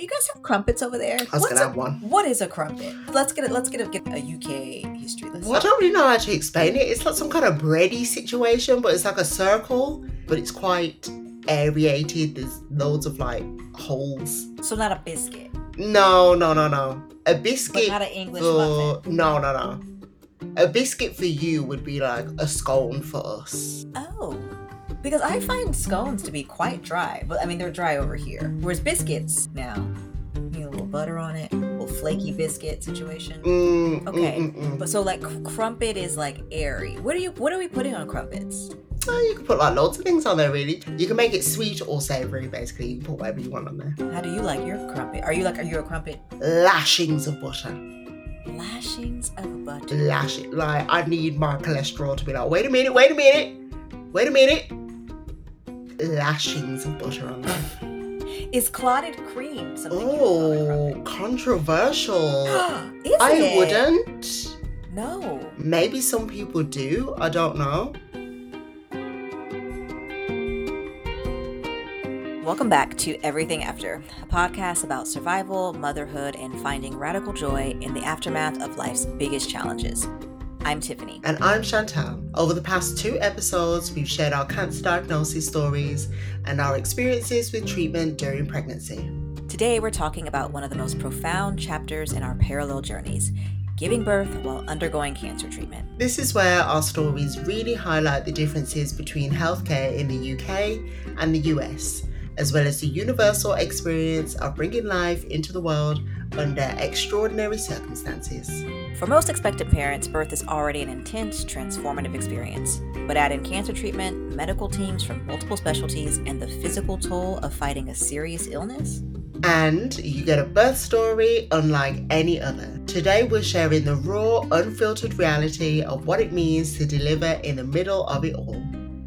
You guys have crumpets over there? I was going to have one. What is a crumpet? Let's get a UK history lesson. I don't really know how to explain it. It's like some kind of bready situation, but it's like a circle, but it's quite aerated. There's loads of like holes. So not a biscuit. No. A biscuit. But not an English muffin. No. A biscuit for you would be like a scone for us. Oh. Because I find scones to be quite dry. But I mean, they're dry over here. Whereas biscuits, now, you need a little butter on it, a little flaky biscuit situation. Okay. But so like crumpet is like airy. What are we putting on crumpets? You can put like loads of things on there, really. You can make it sweet or savory, basically. You can put whatever you want on there. How do you like your crumpet? Are you a crumpet? Lashings of butter. Lashings of butter. Like, I need my cholesterol to be like, wait a minute. Lashings of butter on there. Is clotted cream something you put on a crumpet? Controversial. Is I it? wouldn't. No. Maybe some people do. I don't know. Welcome back to Everything After, a podcast about survival, motherhood, and finding radical joy in the aftermath of life's biggest challenges. I'm Tiffany. And I'm Chantal. Over the past 2 episodes, we've shared our cancer diagnosis stories and our experiences with treatment during pregnancy. Today, we're talking about one of the most profound chapters in our parallel journeys, giving birth while undergoing cancer treatment. This is where our stories really highlight the differences between healthcare in the UK and the US, as well as the universal experience of bringing life into the world under extraordinary circumstances. For most expectant parents, birth is already an intense, transformative experience. But add in cancer treatment, medical teams from multiple specialties, and the physical toll of fighting a serious illness. And you get a birth story unlike any other. Today we're sharing the raw, unfiltered reality of what it means to deliver in the middle of it all.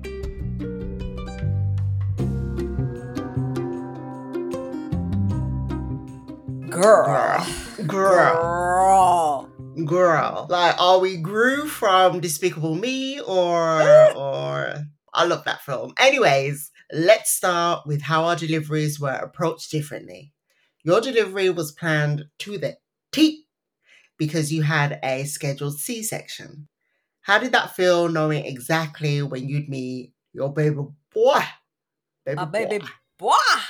Girl. Like, are we Gru from Despicable Me or I love that film. Anyways, let's start with how our deliveries were approached differently. Your delivery was planned to the T because you had a scheduled C-section. How did that feel, knowing exactly when you'd meet your baby boy? Baby boy.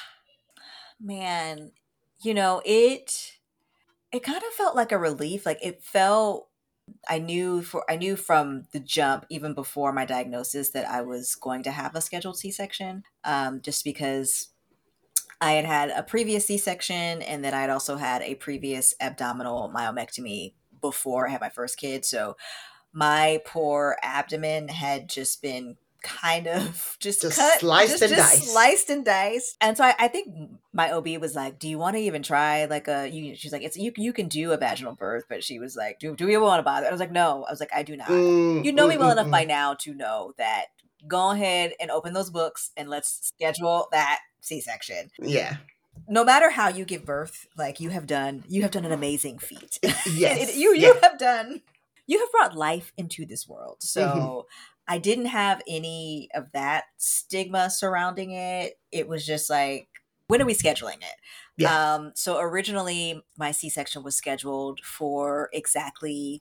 Man, it kind of felt like a relief. Like it felt, I knew from the jump, even before my diagnosis, that I was going to have a scheduled C-section, just because I had a previous C-section and then I had also had a previous abdominal myomectomy before I had my first kid. So my poor abdomen had just been kind of just cut, sliced and diced. And so I think my OB was like, do you want to even try like she's like, you can do a vaginal birth, but she was like, do we want to bother? I was like, no. I was like, I do not. You know me well enough by now to know that go ahead and open those books and let's schedule that C-section. Yeah. No matter how you give birth, like you have done an amazing feat. Yes. You have brought life into this world. So I didn't have any of that stigma surrounding it. It was just like, when are we scheduling it? Yeah. So originally my C-section was scheduled for exactly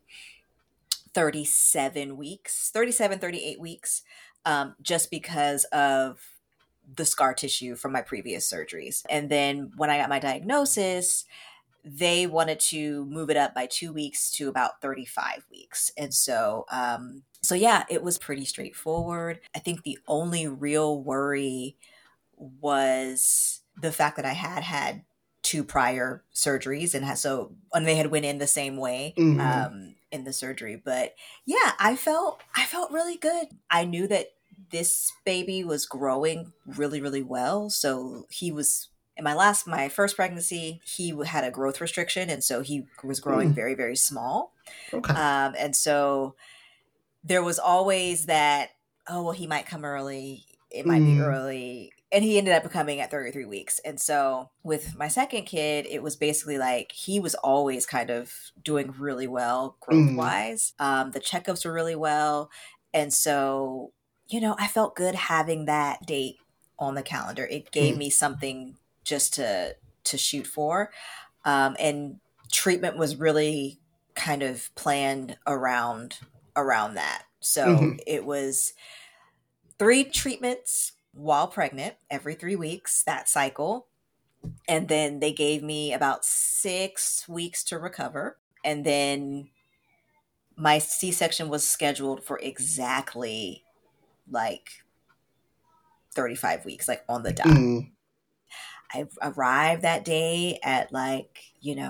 38 weeks, just because of the scar tissue from my previous surgeries. And then when I got my diagnosis, they wanted to move it up by 2 weeks to about 35 weeks. And so, yeah, it was pretty straightforward. I think the only real worry was the fact that I had 2 prior surgeries and they had went in the same way in the surgery. But yeah, I felt really good. I knew that this baby was growing really, really well. So he was, in my first pregnancy, he had a growth restriction. And so he was growing very, very small. Okay. And so there was always that, oh, well, he might come early. It might be early. And he ended up coming at 33 weeks. And so with my second kid, it was basically like he was always kind of doing really well growth-wise. The checkups were really well. And so, I felt good having that date on the calendar. It gave me something just to to shoot for. And treatment was really kind of planned around that. So Mhm. it was 3 treatments while pregnant every 3 weeks, that cycle. And then they gave me about 6 weeks to recover. And then my C-section was scheduled for exactly like 35 weeks, like on the dot. Mm. I arrived that day at like,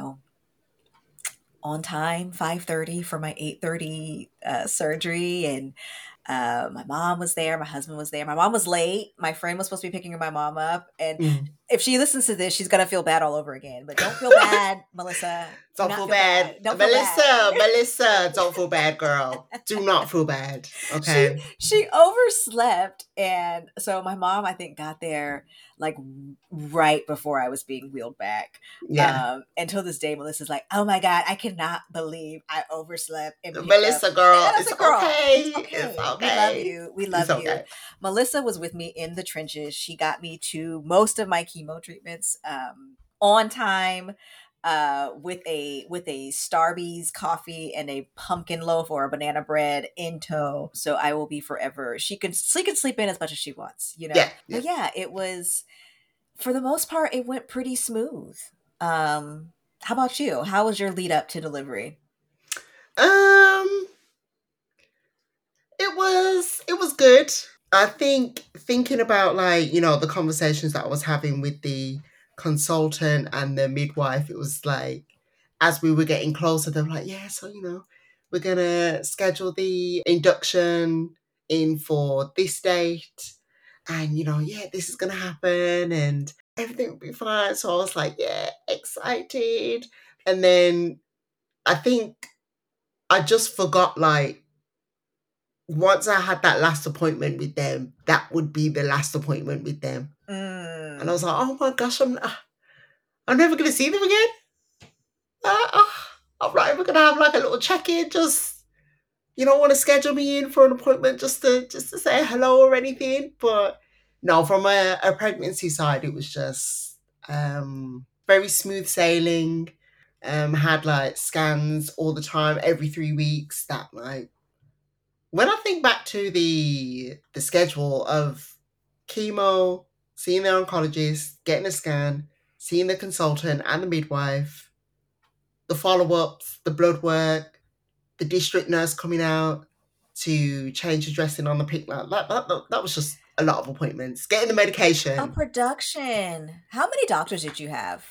on time, 5:30 for my 8:30 surgery. And my mom was there, my husband was there. My mom was late. My friend was supposed to be picking my mom up. And Mm. if she listens to this, she's gonna feel bad all over again. But don't feel bad, Melissa. Do Don't not feel feel bad. bad. Don't feel Melissa, bad. Melissa, don't feel bad, girl. Do not feel bad. she Okay. she overslept, and so my mom, I think, got there like right before I was being wheeled back. Yeah. Until this day, Melissa's like, "Oh my god, I cannot believe I overslept and picked up." Melissa, And girl, I was it's like, "Girl, it's okay. It's okay. We love okay. you. We It's love you." okay. Melissa was with me in the trenches. She got me to most of my chemo treatments on time, with a Starbucks coffee and a pumpkin loaf or a banana bread in tow. So I will be forever. She can sleep in as much as she wants, Yeah. Yeah. But yeah, it was, for the most part, it went pretty smooth. How about you? How was your lead up to delivery? Um, it was good. I think thinking about like, the conversations that I was having with the consultant and the midwife, it was like as we were getting closer, they were like, yeah, so we're gonna schedule the induction in for this date, and yeah, this is gonna happen and everything will be fine. So I was like, yeah, excited. And then I think I just forgot, like, once I had that last appointment with them, that would be the last appointment with them. And I Mm. was like, oh my gosh, I'm never going to see them again. I'm not even going to have like a little check-in. Just, you don't want to schedule me in for an appointment just to say hello or anything. But no, from a pregnancy side, it was just very smooth sailing. Had like scans all the time, every 3 weeks. That, like, when I think back to the schedule of chemo, seeing the oncologist, getting a scan, seeing the consultant and the midwife, the follow-ups, the blood work, the district nurse coming out to change the dressing on the pig, that was just a lot of appointments. Getting the A medication. production. How many doctors did you have?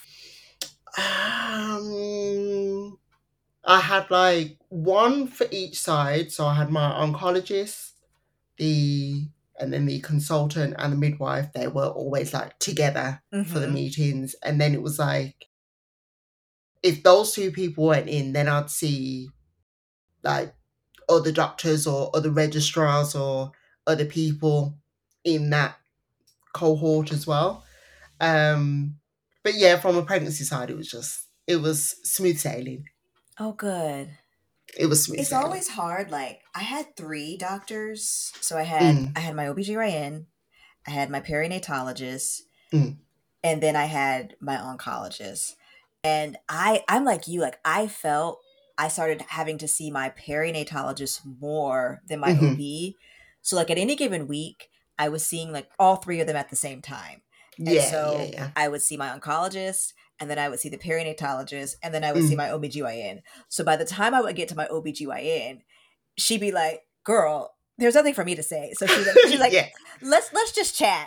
Um, I had like one for each side. So I had my oncologist, the and then the consultant and the midwife. They were always like together for the Mm-hmm. meetings. And then it was like, if those two people went in, then I'd see like other doctors or other registrars or other people in that cohort as well. Um, but yeah, from a pregnancy side, it was smooth sailing. Oh, good. It was smooth It's sailing. always hard. Like, I had 3 doctors. So I had Mm, I had my OBGYN, I had my perinatologist, mm, and then I had my oncologist. And I'm like you, like I felt I started having to see my perinatologist more than my mm-hmm. OB. So like at any given week, I was seeing like all 3 of them at the same time. And Yeah, yeah, so yeah. I would see my oncologist, and then I would see the perinatologist, and then I would see Mm. my OBGYN. So by the time I would get to my OBGYN, she'd be like, "Girl, there's nothing for me to say." So she's like, Yeah. "Let's just chat."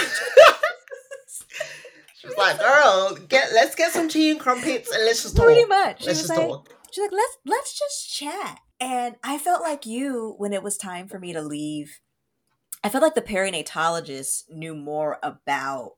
She was like, girl, let's get some tea and crumpets and let's just Pretty talk. much. Let's just talk. She's like, let's just chat. And I felt like you, when it was time for me to leave, I felt like the perinatologist knew more about,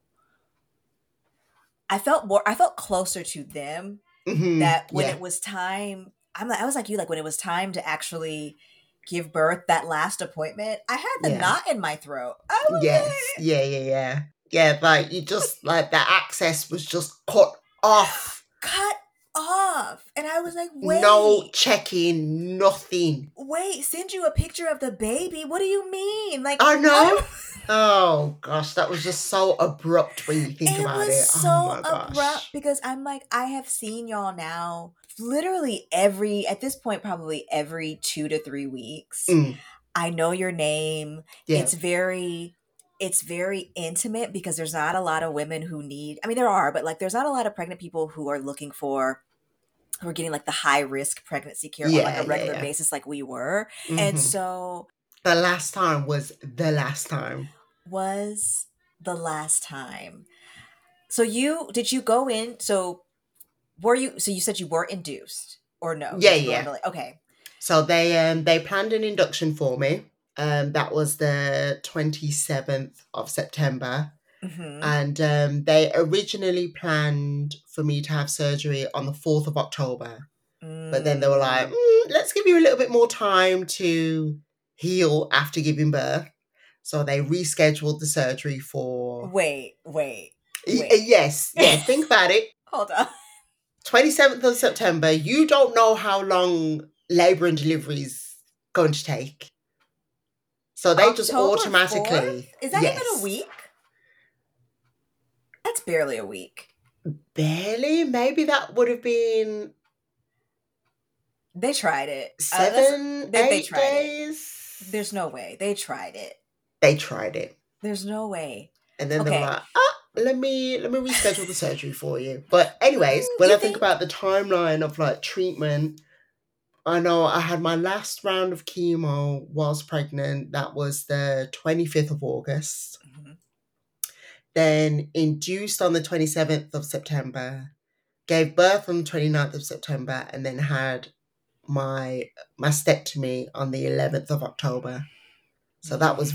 I felt closer to them, Mm-hmm. that when Yeah. it was time, I was like you, like when it was time to actually give birth, that last appointment, I had the Yeah. knot in my throat. I was Yes. like, Yeah, yeah, yeah. Yeah, like you just like the access was just cut off. cut off. off. And I was like, No check-in, nothing. wait, send you a picture of the baby? What do you mean? Like, I know. don't- Oh gosh, that was just so abrupt when you think it about was it. Oh so my abrupt gosh. because I'm like, I have seen y'all now literally at this point, probably every 2 to 3 weeks. Mm, I know your name. yeah. It's very intimate because there's not a lot of women who need, I mean, there are, but like, there's not a lot of pregnant people who are who are getting like the high risk pregnancy care on like Yeah, a regular yeah. basis, like we were. And Hmm. so The last time was the last time. was the last time. So did you go in? So so you said you were induced or no? Yeah, Did you go yeah. into like, okay. So they planned an induction for me. That was the 27th of September. Mm-hmm. And they originally planned for me to have surgery on the 4th of October. But then they were like, let's give you a little bit more time to heal after giving birth. So they rescheduled the surgery for. Wait. Yes, yeah, think about it. Hold on. 27th of September, you don't know how long labor and delivery is going to take. So they just October 4th? automatically. Is that even a Yes. week? That's barely a week. Barely? Maybe that would have been They tried it. 7, They 8 tried it. days. There's no way. They tried it. They tried it. There's no way. And then they were Okay. like, let me reschedule the surgery for you. But anyways, when You I think about the timeline of like treatment, I know I had my last round of chemo whilst pregnant. That was the 25th of August. Mhm. Then induced on the 27th of September, gave birth on the 29th of September, and then had my mastectomy on the 11th of October. So that was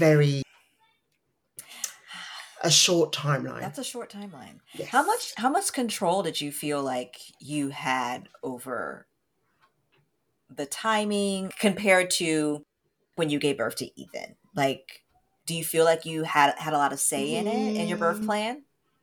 a short timeline. That's a short timeline. Yes. How much control did you feel like you had over the timing compared to when you gave birth to Ethan? Like, do you feel like you had a lot of say in it, in your birth plan?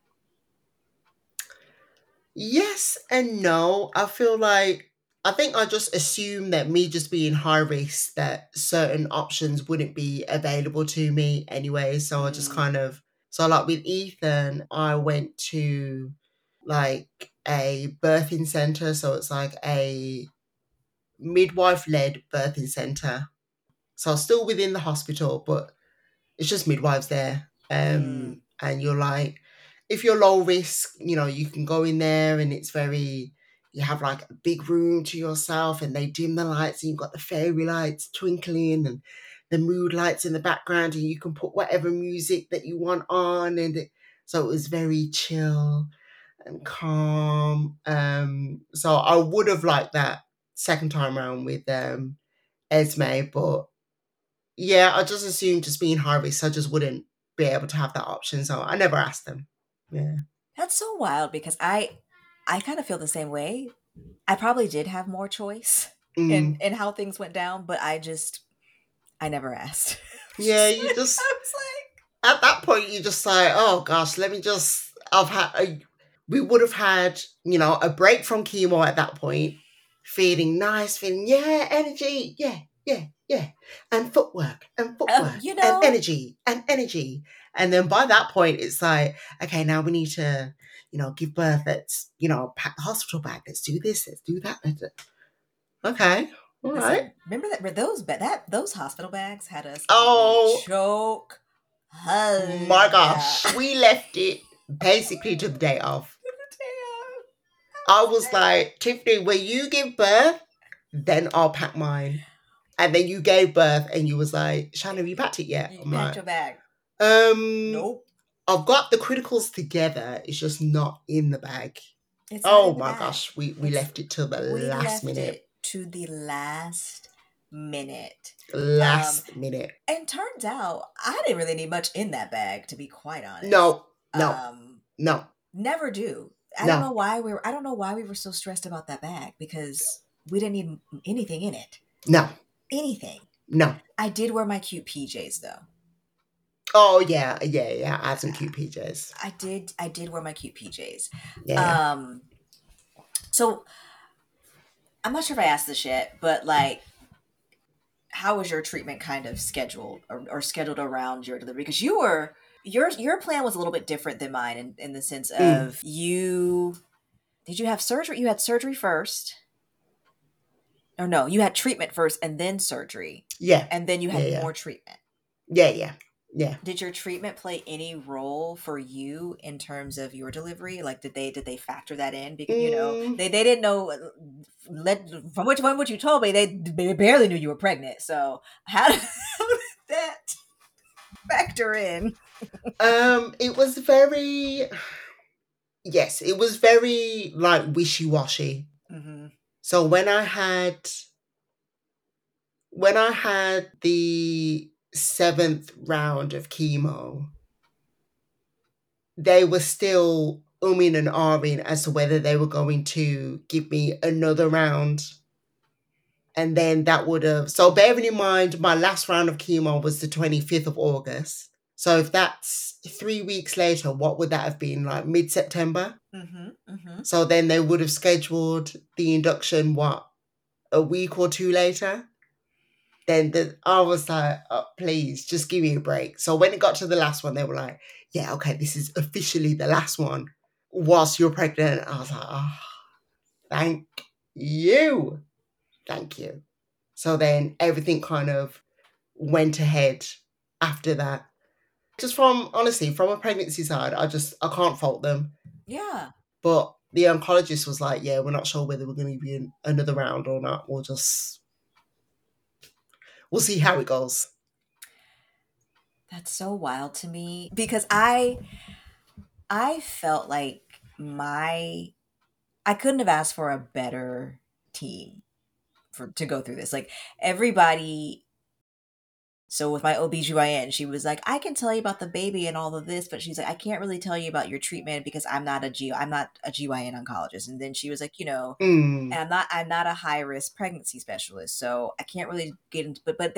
Yes and no. I think I just assumed that me just being high risk, that certain options wouldn't be available to me anyway. So I just so like with Ethan, I went to like a birthing center. So it's like a midwife led birthing center. So still within the hospital, but it's just midwives there. And you're like, if you're low risk, you can go in there and you have like a big room to yourself and they dim the lights and you've got the fairy lights twinkling and the mood lights in the background and you can put whatever music that you want on. So it was very chill and calm. So I would have liked that second time around with Esme, but yeah, I just assumed just being high risk, I just wouldn't be able to have that option. So I never asked them. Yeah. That's so wild because I kind of feel the same way. I probably did have more choice in how things went down, but I never asked. Yeah, I was like, at that point, you're just like, oh gosh, we would have had, a break from chemo at that point, feeling nice, feeling, energy, and footwork, and energy, and energy. And then by that point, it's like, okay, now we need to, give birth. Let's, pack the hospital bag. Let's do this. Let's do that. Okay. All right. Remember those hospital bags had us choke. My gosh. We left it basically to the day of. I was like, Tiffany, when you give birth, then I'll pack mine. And then you gave birth and you was like, Shannon, have you packed it yet? You packed your bag. Nope. I've got the criticals together. It's just not in the bag. Gosh. We left it till the last minute. To the last minute. Last minute. And turns out I didn't really need much in that bag, to be quite honest. No. Never do. I don't know why we were so stressed about that bag because we didn't need anything in it. No. Anything. No. I did wear my cute PJs though. Oh yeah. I had some cute PJs. I did wear my cute PJs. Yeah. So I'm not sure if I asked this yet, but like, how was your treatment kind of scheduled or scheduled around your delivery? Because your plan was a little bit different than mine in the sense Mm. of you did you have surgery? You had surgery first. Or no, you had treatment first and then surgery. Yeah. And then you Yeah. had Yeah. more treatment. Yeah. Yeah. Yeah. Did your treatment play any role for you in terms of your delivery? Like, did they factor that in? Because Mm. they didn't know. From what you told me, they barely knew you were pregnant. So how did, how did that factor in? It was very, yes, it was very like wishy-washy. Mm-hmm. So when I had the seventh round of chemo, they were still umming and ahhing as to whether they were going to give me another round. And then that would have, so bearing in mind, my last round of chemo was the 25th of August. So if that's 3 weeks later, what would that have been, like mid-September? Mm-hmm. Mm-hmm. So then they would have scheduled the induction, what, a week or two later? I was like, oh, please, just give me a break. So when it got to the last one, they were like, yeah, okay, this is officially the last one whilst you're pregnant. I was like, oh, thank you. Thank you. So then everything kind of went ahead after that. Just honestly, from a pregnancy side, I can't fault them. Yeah. But the oncologist was like, yeah, we're not sure whether we're going to be in another round or not. We'll see how it goes. That's so wild to me because I felt like I couldn't have asked for a better team to go through this. Like everybody, so with my OBGYN, she was like, I can tell you about the baby and all of this, but she's like, I can't really tell you about your treatment because I'm not a GYN oncologist. And then she was like, Mm, and I'm not a high risk pregnancy specialist, so I can't really get into, but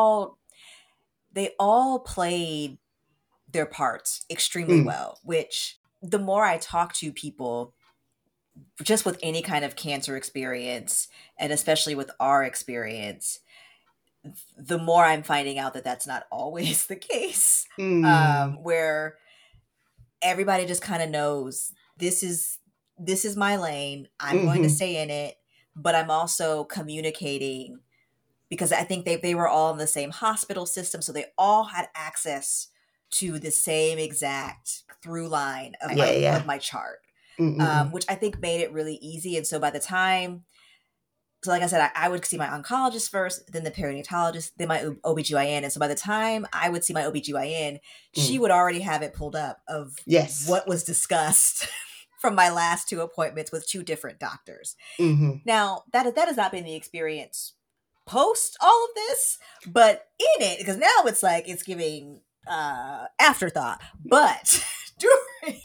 they all played their parts extremely mm, well, which the more I talk to people just with any kind of cancer experience, and especially with our experience, the more I'm finding out that that's not always the case. mm, Where everybody just kind of knows this is my lane. I'm going to mm-hmm, stay in it, but I'm also communicating because I think they were all in the same hospital system, so they all had access to the same exact through line of yeah, yeah, my chart, mm-mm, which I think made it really easy. And so by the time, so like I said, I would see my oncologist first, then the perinatalogist, then my OBGYN. And so by the time I would see my OBGYN, she mm. would already have it pulled up of Yes, what was discussed from my last two appointments with two different doctors. mm-hmm, Now, that has not been the experience post all of this, but in it, because now it's like it's giving afterthought. But during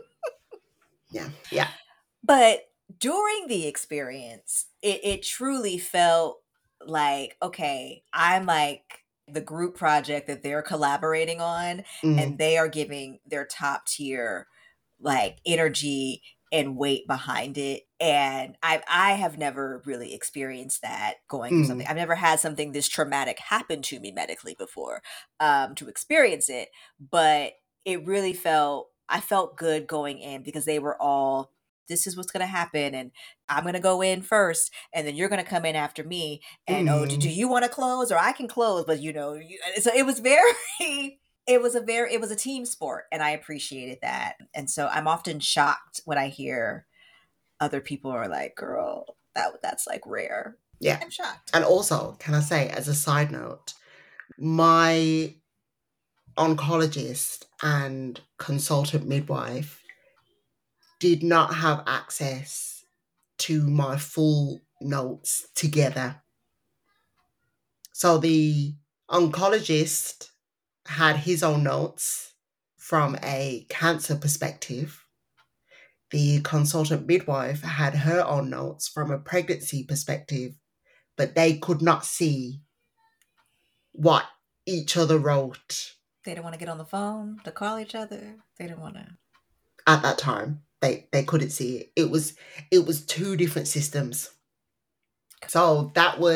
yeah, yeah, but during the experience, it truly felt like, okay, I'm like the group project that they're collaborating on, and mm, they are giving their top tier like energy and weight behind it. And I have never really experienced that going through something. mm, I've never had something this traumatic happen to me medically before, to experience it. But it really I felt good going in because they were all, this is what's going to happen, and I'm going to go in first, and then you're going to come in after me, and oh, do mm. you want to close, or I can close, but so it was very it was a team sport, and I appreciated that. And so I'm often shocked when I hear other people are like, girl, that's like rare. Yeah. I'm shocked. And also, can I say, as a side note, my oncologist and consultant midwife did not have access to my full notes together. So the oncologist had his own notes from a cancer perspective. The consultant midwife had her own notes from a pregnancy perspective, but they could not see what each other wrote They don't want to get on the phone to call each other. They don't want to. at that time. They couldn't see it. It was two different systems. So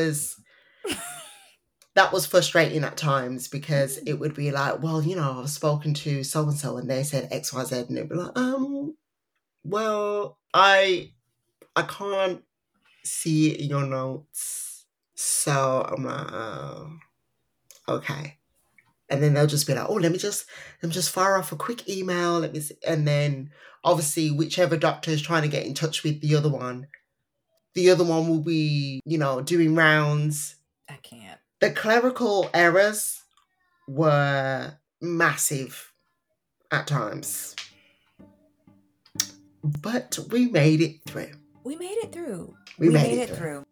that was frustrating at times because it would be like, well, I've spoken to so and so and they said XYZ, and it'd be like, well, I can't see it in your notes. So I'm like, oh, okay. And then they'll just be like, oh, let me just fire off a quick email. Let me see. And then obviously whichever doctor is trying to get in touch with the other one will be, doing rounds. I can't. The clerical errors were massive at times. But we made it through. We made it through. We made it through.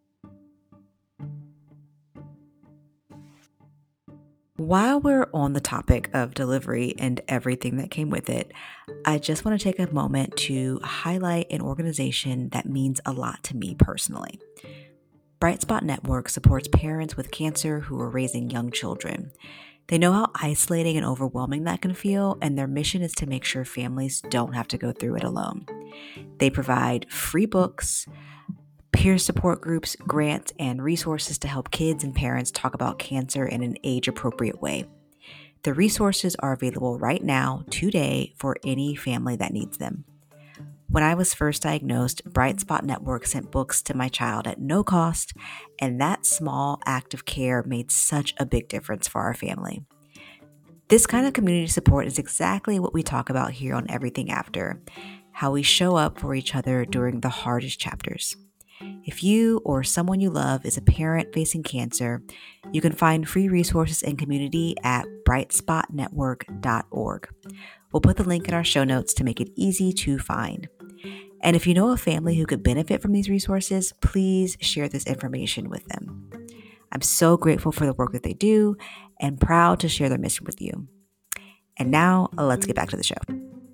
While we're on the topic of delivery and everything that came with it, I just want to take a moment to highlight an organization that means a lot to me personally. Bright Spot Network supports parents with cancer who are raising young children. They know how isolating and overwhelming that can feel, and their mission is to make sure families don't have to go through it alone. They provide free books, peer support groups, grants, and resources to help kids and parents talk about cancer in an age-appropriate way. The resources are available right now, today, for any family that needs them. When I was first diagnosed, Bright Spot Network sent books to my child at no cost, and that small act of care made such a big difference for our family. This kind of community support is exactly what we talk about here on Everything After, how we show up for each other during the hardest chapters. If you or someone you love is a parent facing cancer, you can find free resources and community at brightspotnetwork.org. We'll put the link in our show notes to make it easy to find. And if you know a family who could benefit from these resources, please share this information with them. I'm so grateful for the work that they do and proud to share their mission with you. And now, let's get back to the show.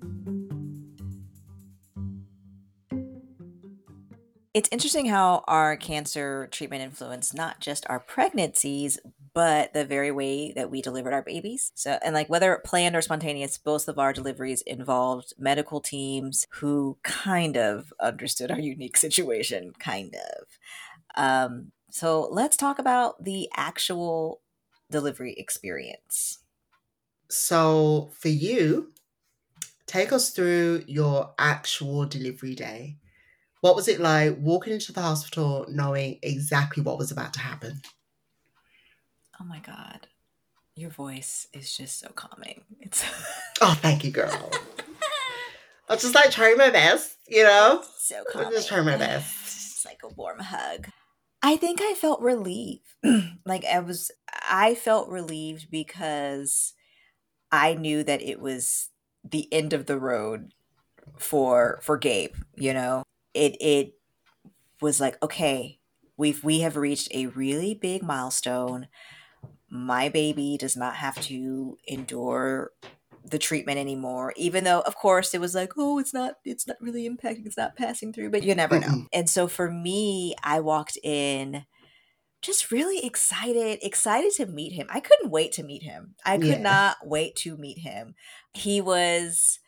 It's interesting how our cancer treatment influenced not just our pregnancies, but the very way that we delivered our babies. So, and like whether planned or spontaneous, both of our deliveries involved medical teams who kind of understood our unique situation, kind of. So let's talk about the actual delivery experience. So for you, take us through your actual delivery day. What was it like walking into the hospital knowing exactly what was about to happen? Oh my God. Your voice is just so calming. It's Oh, thank you, girl. I was just like trying my best, so calming. I'm just trying my best. It's like a warm hug. I think I felt relief. I felt relieved because I knew that it was the end of the road for Gabe, It was like, okay, we have reached a really big milestone. My baby does not have to endure the treatment anymore, even though of course it was like, oh, it's not really impacting, it's not passing through, but you never know. And so for me, I walked in just really excited to meet him. I couldn't wait to meet him. I could not wait to meet him. He was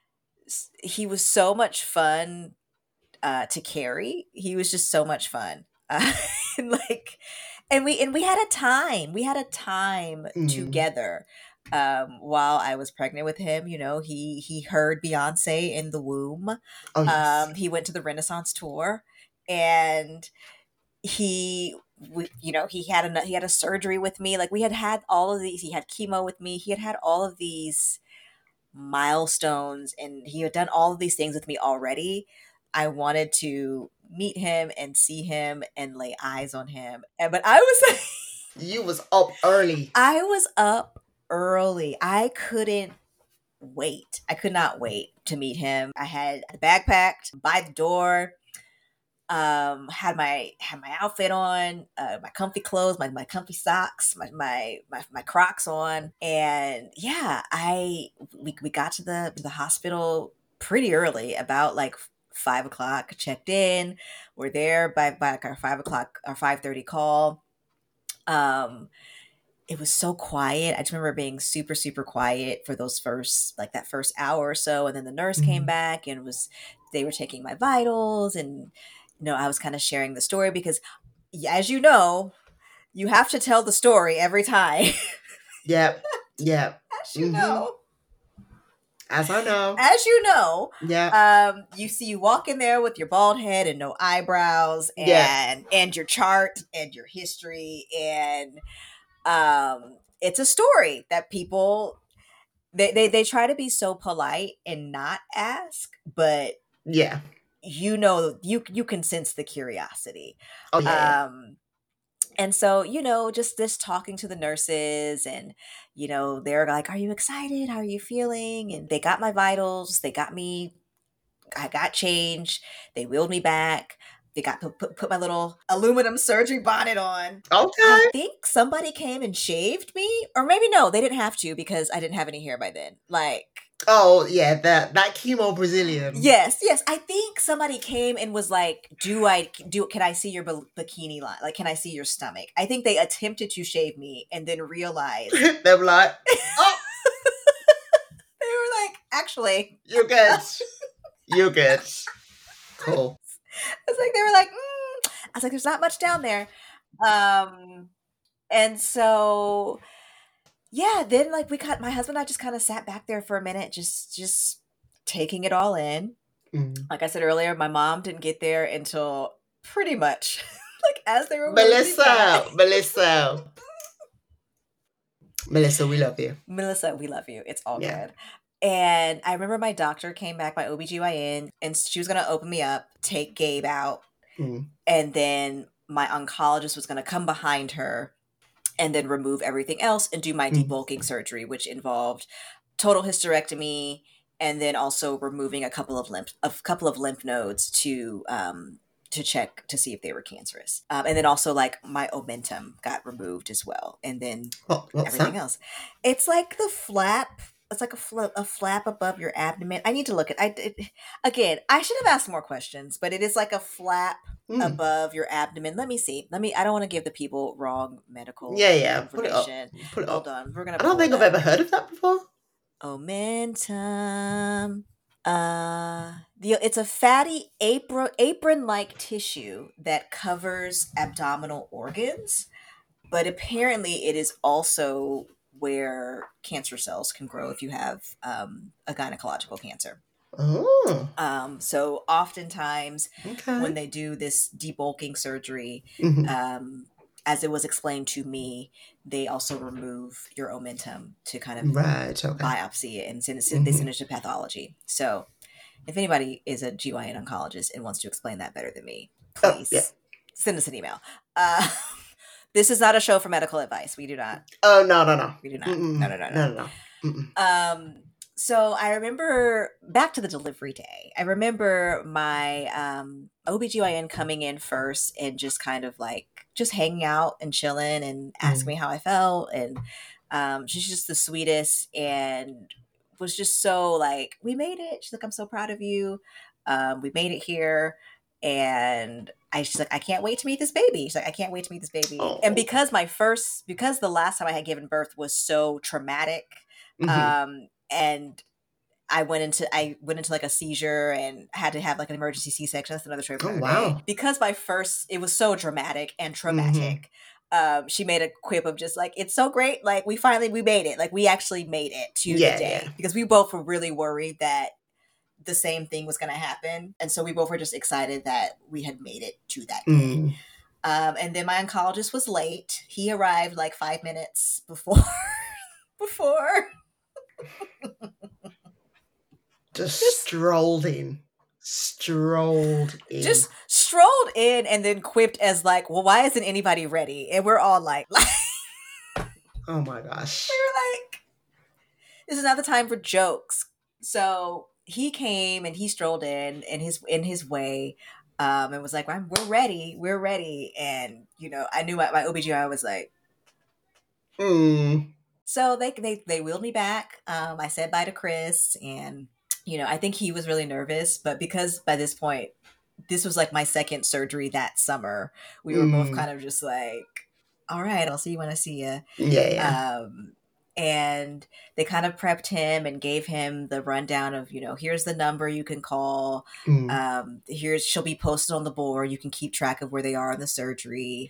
so much fun to carry. He was just so much fun. And like and we had a time. We had a time together. While I was pregnant with him, he heard Beyonce in the womb. Oh, yes. He went to the Renaissance tour, and he had a surgery with me. Like we had all of these. He had chemo with me. He had all of these milestones, and he had done all of these things with me already. I wanted to meet him and see him and lay eyes on him. But I was You was up early. I was up early. I couldn't wait. I could not wait to meet him. I had the bag packed by the door. Had my outfit on, my comfy clothes, my comfy socks, my Crocs on, and yeah, we got to the hospital pretty early, about like 5 o'clock. Checked in. We're there by like our 5 o'clock or 5:30 call. It was so quiet. I just remember being super, super quiet for that first hour or so. And then the nurse came back and they were taking my vitals, and I was kind of sharing the story because, as you know, you have to tell the story every time. Yep. Yep. As you know. As I know. As you know. Yeah. You walk in there with your bald head and no eyebrows and your chart and your history, and it's a story that people they try to be so polite and not ask, but yeah, you can sense the curiosity. Oh yeah. And so, just this talking to the nurses, and, they're like, are you excited? How are you feeling? And they got my vitals. I got changed. They wheeled me back. They got put my little aluminum surgery bonnet on. I Okay. think somebody came and shaved me, or maybe no, they didn't have to because I didn't have any hair by then. Like, Oh yeah, that chemo Brazilian. yes. I think somebody came and was like, can I see your bikini line? Like, can I see your stomach? I think they attempted to shave me and then realized They were like, oh, they were like, actually, you're good. You're good. Cool. it's like they were like, I was like, there's not much down there. And so yeah, then like my husband and I just kind of sat back there for a minute, just taking it all in. Like I said earlier, my mom didn't get there until pretty much like as they were Melissa, we love you. Melissa, we love you. It's all good. And I remember my doctor came back, my OBGYN, and she was going to open me up, take Gabe out. And then my oncologist was going to come behind her and then remove everything else and do my debulking surgery, which involved total hysterectomy and then also removing a couple of lymph nodes to check to see if they were cancerous. And then also like my omentum got removed as well. And then everything else. It's like the flap. It's like a flap above your abdomen. I need to look at again, I should have asked more questions, but it is like a flap above your abdomen. Let me see. I don't want to give the people wrong medical information. Put it Hold on. I don't think I've ever heard of that before. Omentum. It's a fatty apron-like tissue that covers abdominal organs, but apparently it is also where cancer cells can grow if you have a gynecological cancer. Oh. So oftentimes when they do this debulking surgery, as it was explained to me, they also remove your omentum to kind of biopsy it and they send it to pathology. So if anybody is a GYN oncologist and wants to explain that better than me, please send us an email. This is not a show for medical advice. We do not. Oh, no. We do not. No. So I remember back to the delivery day. I remember my OBGYN coming in first and just kind of like just hanging out and chilling and asking me how I felt. And she's just the sweetest and was just so like, we made it. She's like, I'm so proud of you. We made it here. And she's like, I can't wait to meet this baby. She's like, I can't wait to meet this baby. Oh. And because the last time I had given birth was so traumatic, and I went into like a seizure and had to have like an emergency C-section. That's another story for another day. Because it was so dramatic and traumatic. She made a quip of just like, it's so great. Like we made it. Like we actually made it to the day because we both were really worried that the same thing was going to happen. And so we both were just excited that we had made it to that day. And then my oncologist was late. He arrived like 5 minutes before. Just strolled in. Just strolled in and then quipped as like, well, why isn't anybody ready? And we're all like oh my gosh. We were like, this is not the time for jokes. So he came and he strolled in his way, and was like, we're ready. And, I knew my OBGYN was like, So they wheeled me back. I said bye to Chris, and, I think he was really nervous, but because by this point, this was like my second surgery that summer, we were both kind of just like, all right, I'll see you when I see you. Yeah. and they kind of prepped him and gave him the rundown of, here's the number you can call. Mm. Here's she'll be posted on the board. You can keep track of where they are in the surgery.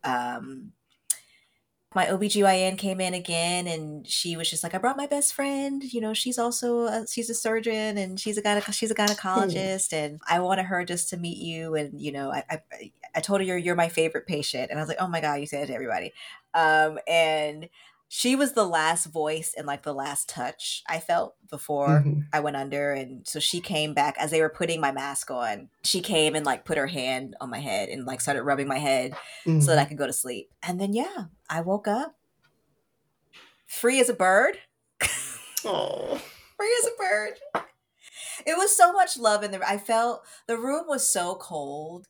My OBGYN came in again, and she was just like, I brought my best friend, she's also she's a surgeon, and she's a gynecologist, and I wanted her just to meet you. And I told her you're my favorite patient. And I was like, oh my god, you said it to everybody. And she was the last voice and like the last touch I felt before Mm-hmm. I went under. And so she came back as they were putting my mask on. She came and like put her hand on my head and like started rubbing my head so that I could go to sleep. And then, I woke up free as a bird. Oh. Free as a bird. It was so much love in there. I felt the room was so cold.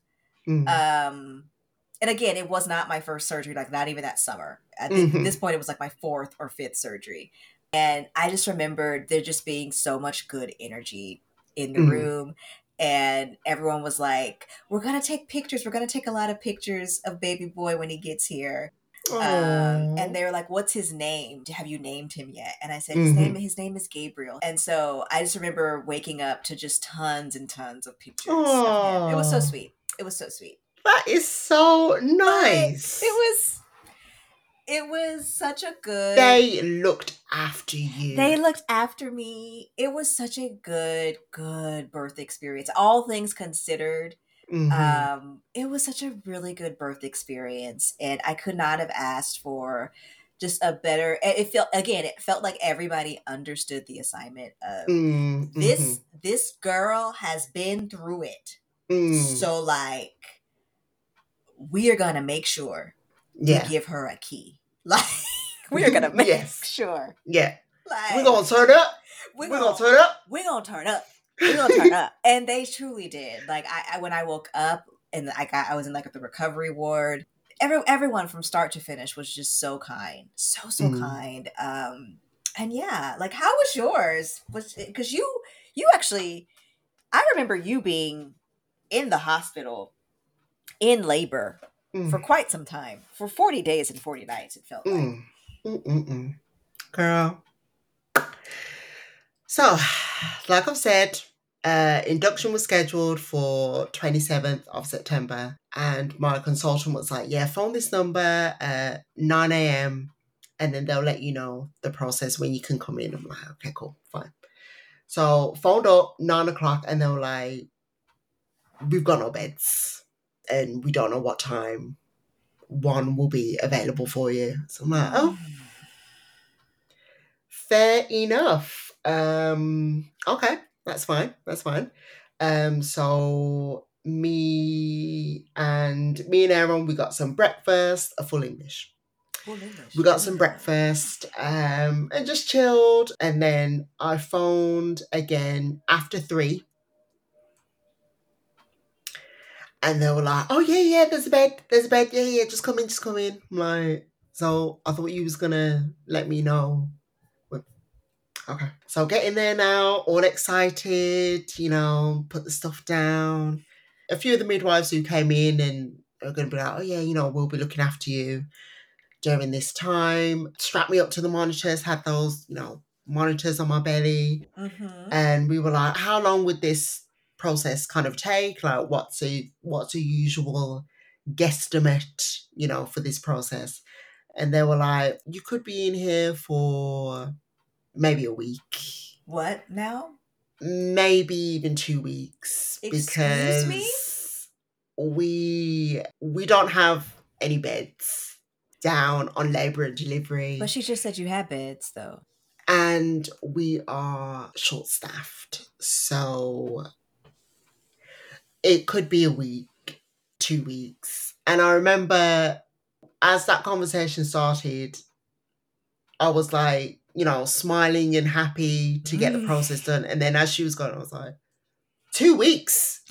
And again, it was not my first surgery, like not even that summer. At this point, it was like my fourth or fifth surgery. And I just remembered there just being so much good energy in the room. And everyone was like, we're going to take pictures. We're going to take a lot of pictures of baby boy when he gets here. And they're like, what's his name? Have you named him yet? And I said, his name is Gabriel. And so I just remember waking up to just tons and tons of pictures of him. It was so sweet. It was so sweet. That is so nice. It was such a good... They looked after you. They looked after me. It was such a good birth experience. All things considered, it was such a really good birth experience. And I could not have asked for just a better... It felt like everybody understood the assignment of this girl has been through it. So like, we are going to make sure we give her a key. Like, we are going to make sure. Yeah. Like, we're going to turn up. We're going to turn up. We're going to turn up. We're going to turn up. And they truly did. Like, I when I woke up and I was in like the recovery ward, everyone from start to finish was just so kind. So kind. And yeah, like, how was yours? Because you actually, I remember you being in the hospital in labor for quite some time, for 40 days and 40 nights, it felt like. Girl. So, like I've said, induction was scheduled for 27th of September, and my consultant was like, yeah, phone this number at 9 a.m. and then they'll let you know the process when you can come in. I'm like, okay, cool, fine. So, phoned up 9 o'clock and they were like, we've got no beds and we don't know what time one will be available for you. So I'm like, oh, fair enough. Okay, that's fine. So me and Aaron, we got some breakfast, a full English. We got some breakfast and just chilled. And then I phoned again after 3. And they were like, oh, yeah, there's a bed. Yeah, just come in. I'm like, so I thought you was going to let me know. Okay. So getting there now, all excited, put the stuff down. A few of the midwives who came in and are going to be like, oh, yeah, we'll be looking after you during this time. Strapped me up to the monitors, had those, monitors on my belly. And we were like, how long would this process kind of take? Like, what's a usual guesstimate, for this process? And they were like, you could be in here for maybe a week. What now? Maybe even 2 weeks. Excuse me? We don't have any beds down on labour and delivery. But she just said you had beds, though. And we are short-staffed. So it could be a week, 2 weeks. And I remember as that conversation started, I was like, smiling and happy to get the process done. And then as she was going, I was like, 2 weeks?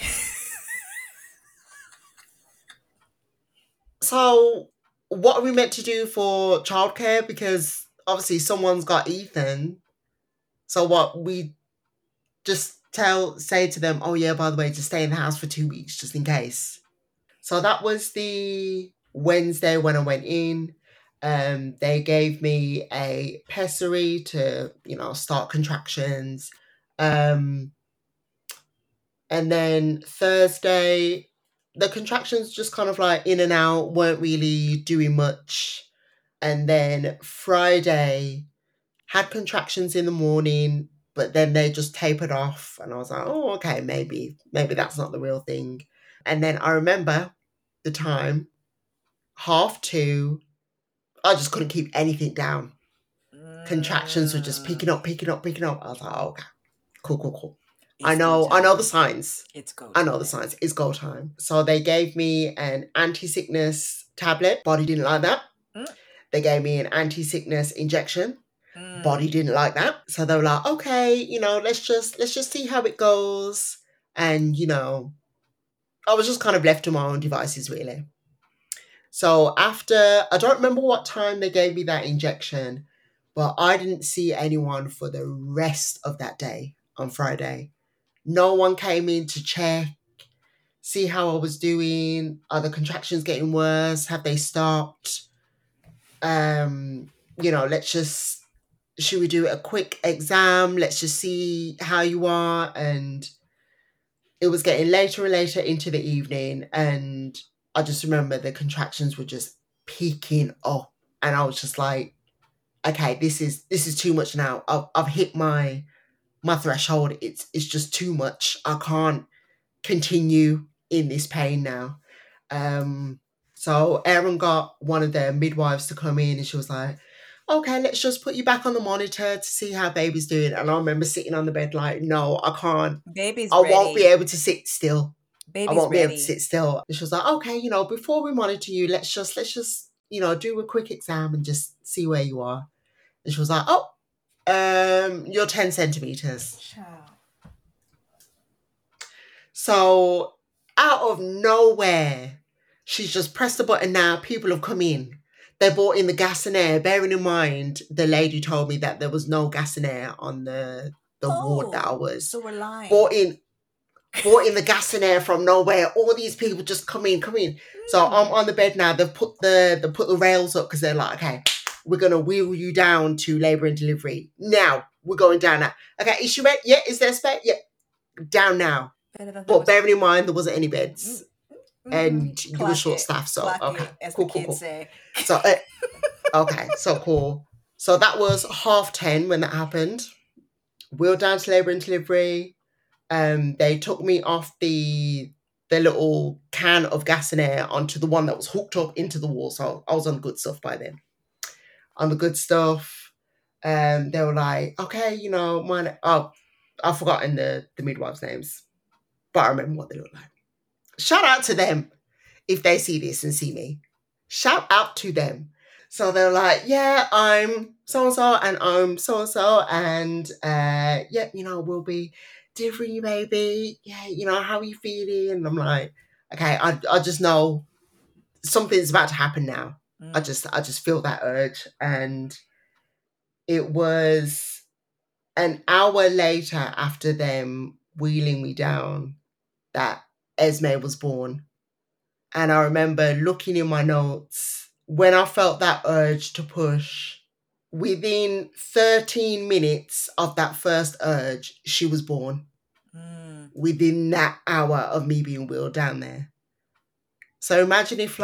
So what are we meant to do for childcare? Because obviously someone's got Ethan. So what, we just say to them, oh yeah, by the way, just stay in the house for 2 weeks just in case. So that was the Wednesday when I went in. They gave me a pessary to, start contractions. And then Thursday, the contractions just kind of like in and out, weren't really doing much. And then Friday, had contractions in the morning, but then they just tapered off. And I was like, oh, okay, maybe that's not the real thing. And then I remember the time, 2:30, I just couldn't keep anything down. Contractions were just picking up. I was like, oh, okay, cool. I know the signs. It's go time. I know the signs. It's go time. So they gave me an anti-sickness tablet. Body didn't like that. They gave me an anti-sickness injection. Body didn't like that. So they were like, okay, let's just see how it goes. And, I was just kind of left to my own devices, really. So after, I don't remember what time they gave me that injection, but I didn't see anyone for the rest of that day on Friday. No one came in to check, see how I was doing. Are the contractions getting worse? Have they stopped? Should we do a quick exam? Let's just see how you are. And it was getting later and later into the evening. And I just remember the contractions were just peaking up. And I was just like, okay, this is too much now. I've hit my threshold. It's just too much. I can't continue in this pain now. So Erin got one of the midwives to come in and she was like, okay, let's just put you back on the monitor to see how baby's doing. And I remember sitting on the bed like, no, I can't. Baby's I ready. won't be able to sit still. Baby's I won't ready. be able to sit still. And she was like, okay, before we monitor you, let's just do a quick exam and just see where you are. And she was like, you're 10 centimeters. So out of nowhere, she's just pressed the button now. People have come in. They brought in the gas and air. Bearing in mind, the lady told me that there was no gas and air on the ward that I was. So we're lying. Brought in the gas and air from nowhere. All these people just come in. So I'm on the bed now. They've put the rails up because they're like, okay, we're gonna wheel you down to labour and delivery. Now we're going down now. Okay, is she ready? Yeah, is there a spare? Yeah, down now. But bearing in mind there wasn't any beds. And you were short staffed, so okay, cool. Say. So okay, so cool. So that was 10:30 when that happened. Wheeled down to labour and delivery. They took me off the little can of gas and air onto the one that was hooked up into the wall. So I was on the good stuff by then. On the good stuff, they were like, okay, I've forgotten the midwives' names, but I remember what they look like. Shout out to them if they see this and see me. Shout out to them. So they're like, yeah, I'm so-and-so and I'm so-and-so and we'll be delivering you, baby. Yeah, how are you feeling? And I'm like, okay, I just know something's about to happen now. I just feel that urge. And it was an hour later after them wheeling me down that Esme was born. And I remember looking in my notes when I felt that urge to push. Within 13 minutes of that first urge, she was born. Within that hour of me being wheeled down there. So imagine if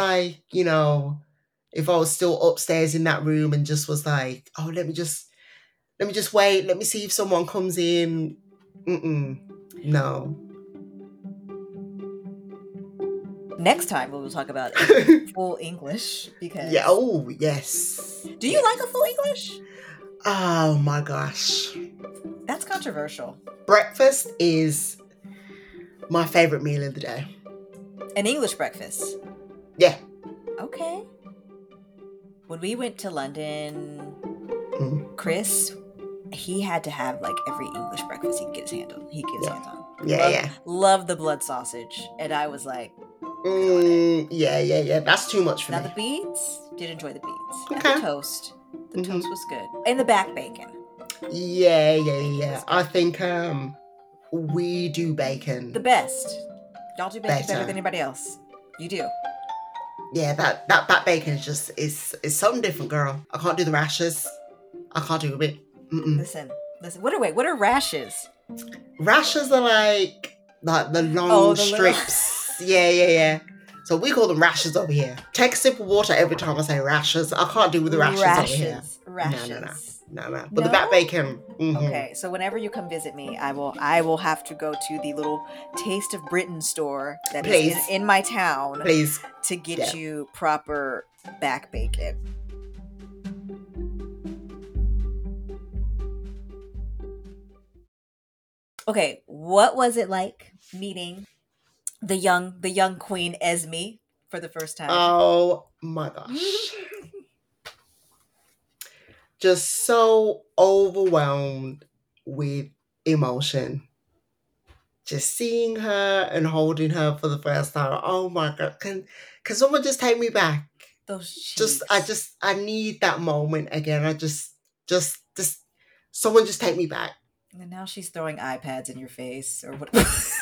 if I was still upstairs in that room and just was like, oh, let me just wait. Let me see if someone comes in. No. Next time we will talk about full English because yeah. Oh yes. Do you like a full English? Oh my gosh. That's controversial. Breakfast is my favourite meal of the day. An English breakfast? Yeah. Okay. When we went to London, Chris, he had to have like every English breakfast he could get his hands on. Yeah. Love the blood sausage. And I was like, yeah. That's too much for me. Now the beans, did enjoy the beans. Okay. And the toast. The toast was good. And the back bacon. Yeah. I think we do bacon. The best. Y'all do bacon better than anybody else. You do. Yeah, that back bacon is something different, girl. I can't do the rashes. I can't do it. Mm-mm. Listen. What are rashes? Rashes are like the Oh, long the little strips. Yeah. So we call them rashes over here. Take a sip of water every time I say rashes. I can't do with the rashes over here. No. rashes. No. But the back No? bacon. Mm-hmm. Okay, so whenever you come visit me, I will have to go to the little Taste of Britain store that is Please, in my town please. to get Yeah. you proper back bacon. Okay, what was it like meeting the young Queen Esme for the first time? Oh my gosh. Just so overwhelmed with emotion. Just seeing her and holding her for the first time. Oh my god. Can someone just take me back? Those Just I cheeks. just I need that moment again. I just someone just take me back. And now she's throwing iPads in your face or what?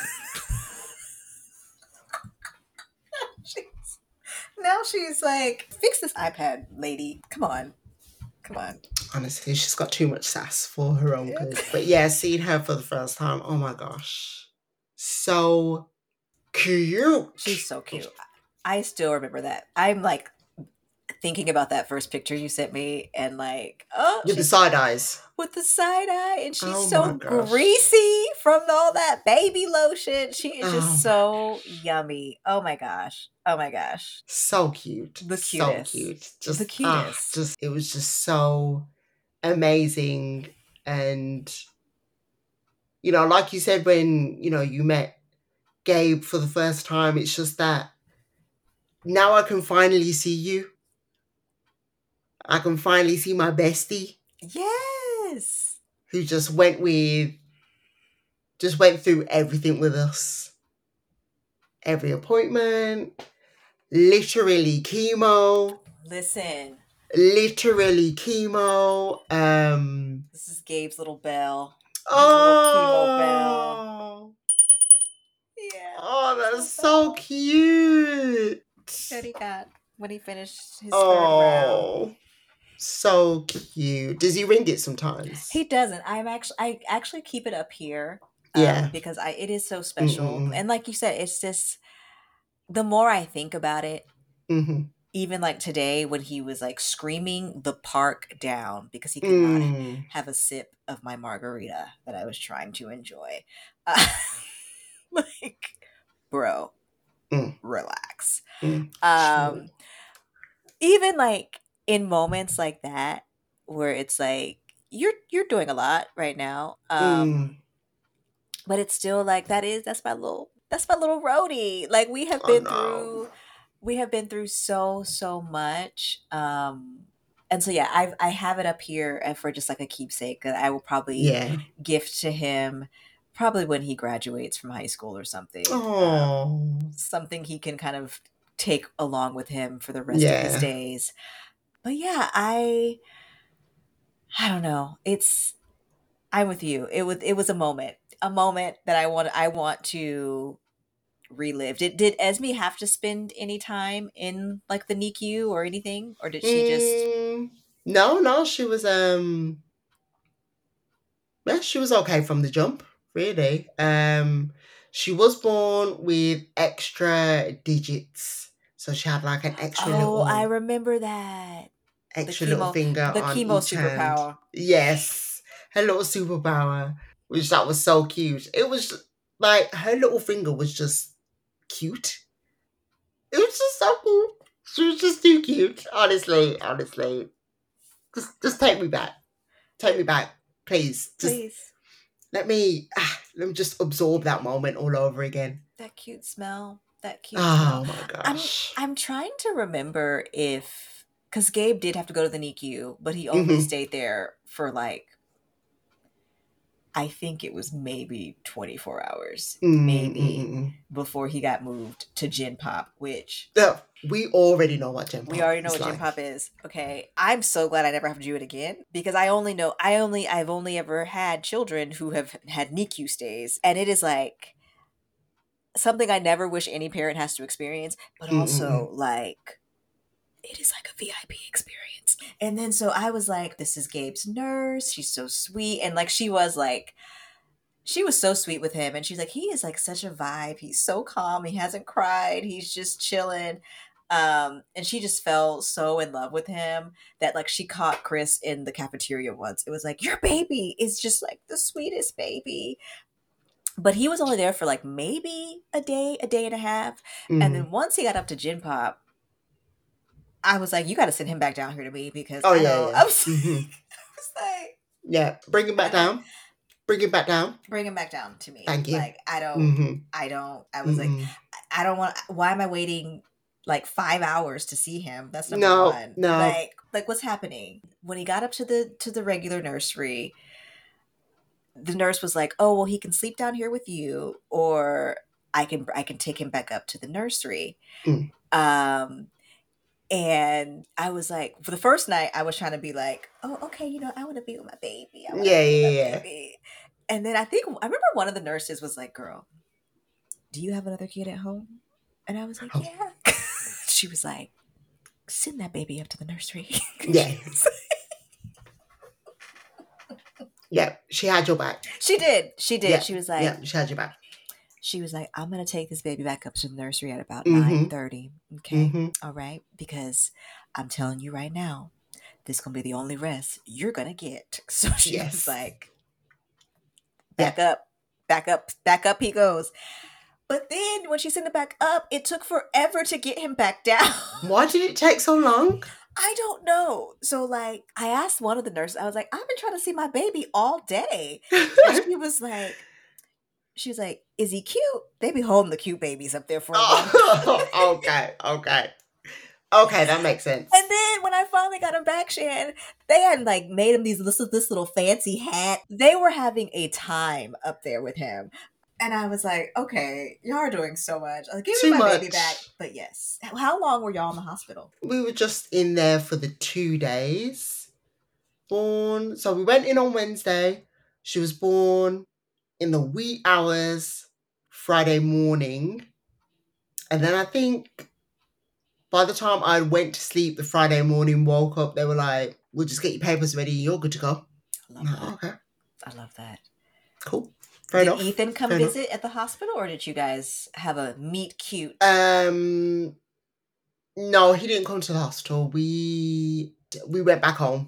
she's, now she's like, fix this iPad, lady. Come on. Come on. Honestly, she's got too much sass for her own good. But yeah, seeing her for the first time, oh my gosh. So cute. She's so cute. I still remember that. I'm like thinking about that first picture you sent me and like, oh, With the she's side eyes. with the side eye and she's Oh so my gosh. greasy from all that baby lotion. She is just Oh my so yummy. Oh my gosh. Oh my gosh. so cute. The So cutest. cute. The cutest. Just it was just so amazing. And like you said when, you met Gabe for the first time, it's just that now I can finally see you. I can finally see my bestie Yes. who just went through everything with us. Every appointment, literally chemo, Listen, literally chemo. this is Gabe's little bell. His little chemo bell. Oh, Yeah. oh, His that's little so bell cute. that he got when he finished his third round. Oh, so cute. Does he ring it He sometimes? doesn't. I actually keep it up here Yeah. because I it is so special. Mm-mm-mm. And like you said, it's just the more I think about it, Mm-hmm. even like today when he was like screaming the park down because he could not Mm. have a sip of my margarita that I was trying to enjoy. Uh, like, bro, Mm. relax. Mm. True. Um, even like in moments like that where it's like you're doing a lot right now. Mm. But it's still like that's my little roadie. Like Oh no. we have been through so much. And so yeah, I have it up here and for just like a keepsake that I will probably Yeah. gift to him probably when he graduates from high school or something. Oh. Something he can kind of take along with him for the rest of his Yeah. days. But yeah, I don't know. I'm with you. It was a moment that I want to relive. Did Esme have to spend any time in like the NICU or anything, or did she just? Mm. No, she was yeah, she was okay from the jump, really. She was born with extra digits. So she had like an Oh, I remember that the extra little chemo finger the on chemo each hand. superpower. Yes, her little superpower, which that was so cute. It was like her little finger was just cute. It was just so cute. She was just too cute. Honestly. Just take me back. Take me back. Please. Just Please, let me just absorb that moment all over again. that cute smell. That cute smell. Oh my I'm gosh. I'm trying to remember if because Gabe did have to go to the NICU, but he only Mm-hmm. stayed there for like I think it was maybe 24 hours, maybe Mm-mm-mm. before he got moved to Gen Pop, which Yeah, we already know what Gen we Pop already know is what Gen Pop like. is. Okay. I'm so glad I never have to do it again because I've only ever had children who have had NICU stays. And it is like, something I never wish any parent has to experience, but Mm-mm-mm. also like it is like a VIP experience. And then so I was like, this is Gabe's nurse. She's so sweet. And like she was so sweet with him. And she's like, he is like such a vibe. He's so calm. He hasn't cried. He's just chilling. And she just fell so in love with him that like she caught Chris in the cafeteria once. It was like, your baby is just like the sweetest baby. But he was only there for like maybe a day and a half. And Mm. then once he got up to Gin Pop, I was like, you got to send him back down here to me because Oh, I yeah, don't. yeah. I was, Mm-hmm. I was like, Yeah, bring him back I don't down. Bring him back down. bring him back down to me. Thank you. Like I don't. Mm-hmm. I was like, Mm-mm. I don't want. Why am I waiting like 5 hours to see him? That's number No, one. no. Like what's happening? When he got up to the regular nursery, the nurse was like, "Oh, well, he can sleep down here with you, or I can take him back up to the nursery." Mm. And I was like, for the first night, I was trying to be like, "Oh, okay, you know, I want to be with my baby. I want to Yeah, be with yeah, my yeah. baby." And then I remember one of the nurses was like, "Girl, do you have another kid at home?" And I was like, Oh, "Yeah." She was like, "Send that baby up to the nursery." yeah, yeah. She had your back. She did. She did. Yeah, She was like, yeah. She had your back. I'm gonna take this baby back up to the nursery at about Mm-hmm. 9:30. Okay. Mm-hmm. All right. Because I'm telling you right now, this is gonna be the only rest you're gonna get. So she was Yes. like, Yeah. back up he goes. But then when she sent it back up, it took forever to get him back down. Why did it take so long? I don't know. So like I asked one of the nurses, I was like, I've been trying to see my baby all day. And she was like, is he cute? They be holding the cute babies up there for a month. Oh, okay, that makes sense. And then when I finally got him back, Shan, they had like made him this little fancy hat. They were having a time up there with him. And I was like, okay, y'all are doing so much. Give me Too my baby much. back. But yes. How long were y'all in the hospital? We were just in there for the 2 days. Born. So we went in on Wednesday. She was born in the wee hours Friday morning. And then I think by the time I went to sleep the Friday morning, woke up, they were like, we'll just get your papers ready. You're good to go. I love that. Okay. I love that. Cool. Fair enough. Did Ethan come Fair visit at the hospital, or did you guys have a meet cute? No, he didn't come to the hospital. We went back home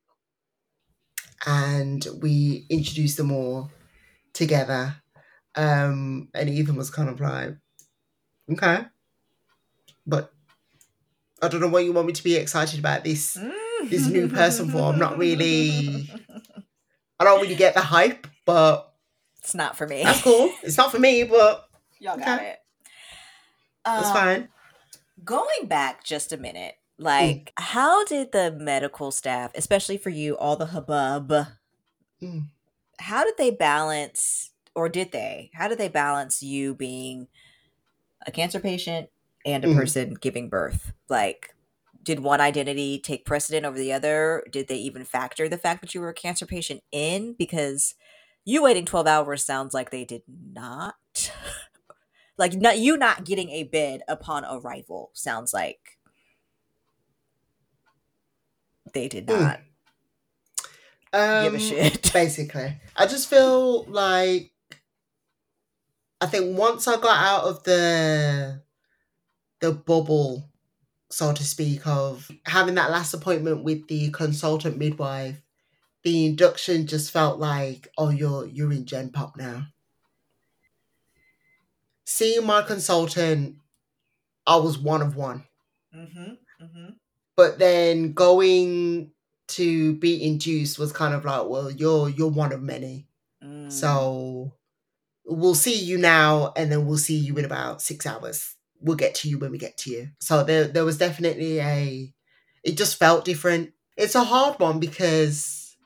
and we introduced them all together. And Ethan was kind of like, okay, but I don't know what you want me to be excited about this new person for. I'm not really, I don't really get the hype, but It's not for me. that's cool. It's not for me, but Y'all got it. That's fine. Going back just a minute, like, how did the medical staff, especially for you, all the hubbub, how did they balance, or did they? How did they balance you being a cancer patient and a person giving birth? Like, did one identity take precedent over the other? Did they even factor the fact that you were a cancer patient in? Because you waiting 12 hours sounds like they did not. Like, you not getting a bed upon arrival sounds like they did not give a shit. Basically, I just feel like I think once I got out of the bubble, so to speak, of having that last appointment with the consultant midwife, the induction just felt like, oh, you're in Gen Pop now. Seeing my consultant, I was one of one. But then going to be induced was kind of like, well, you're one of many. So we'll see you now, and then we'll see you in about 6 hours. We'll get to you when we get to you. So there was definitely it just felt different. It's a hard one because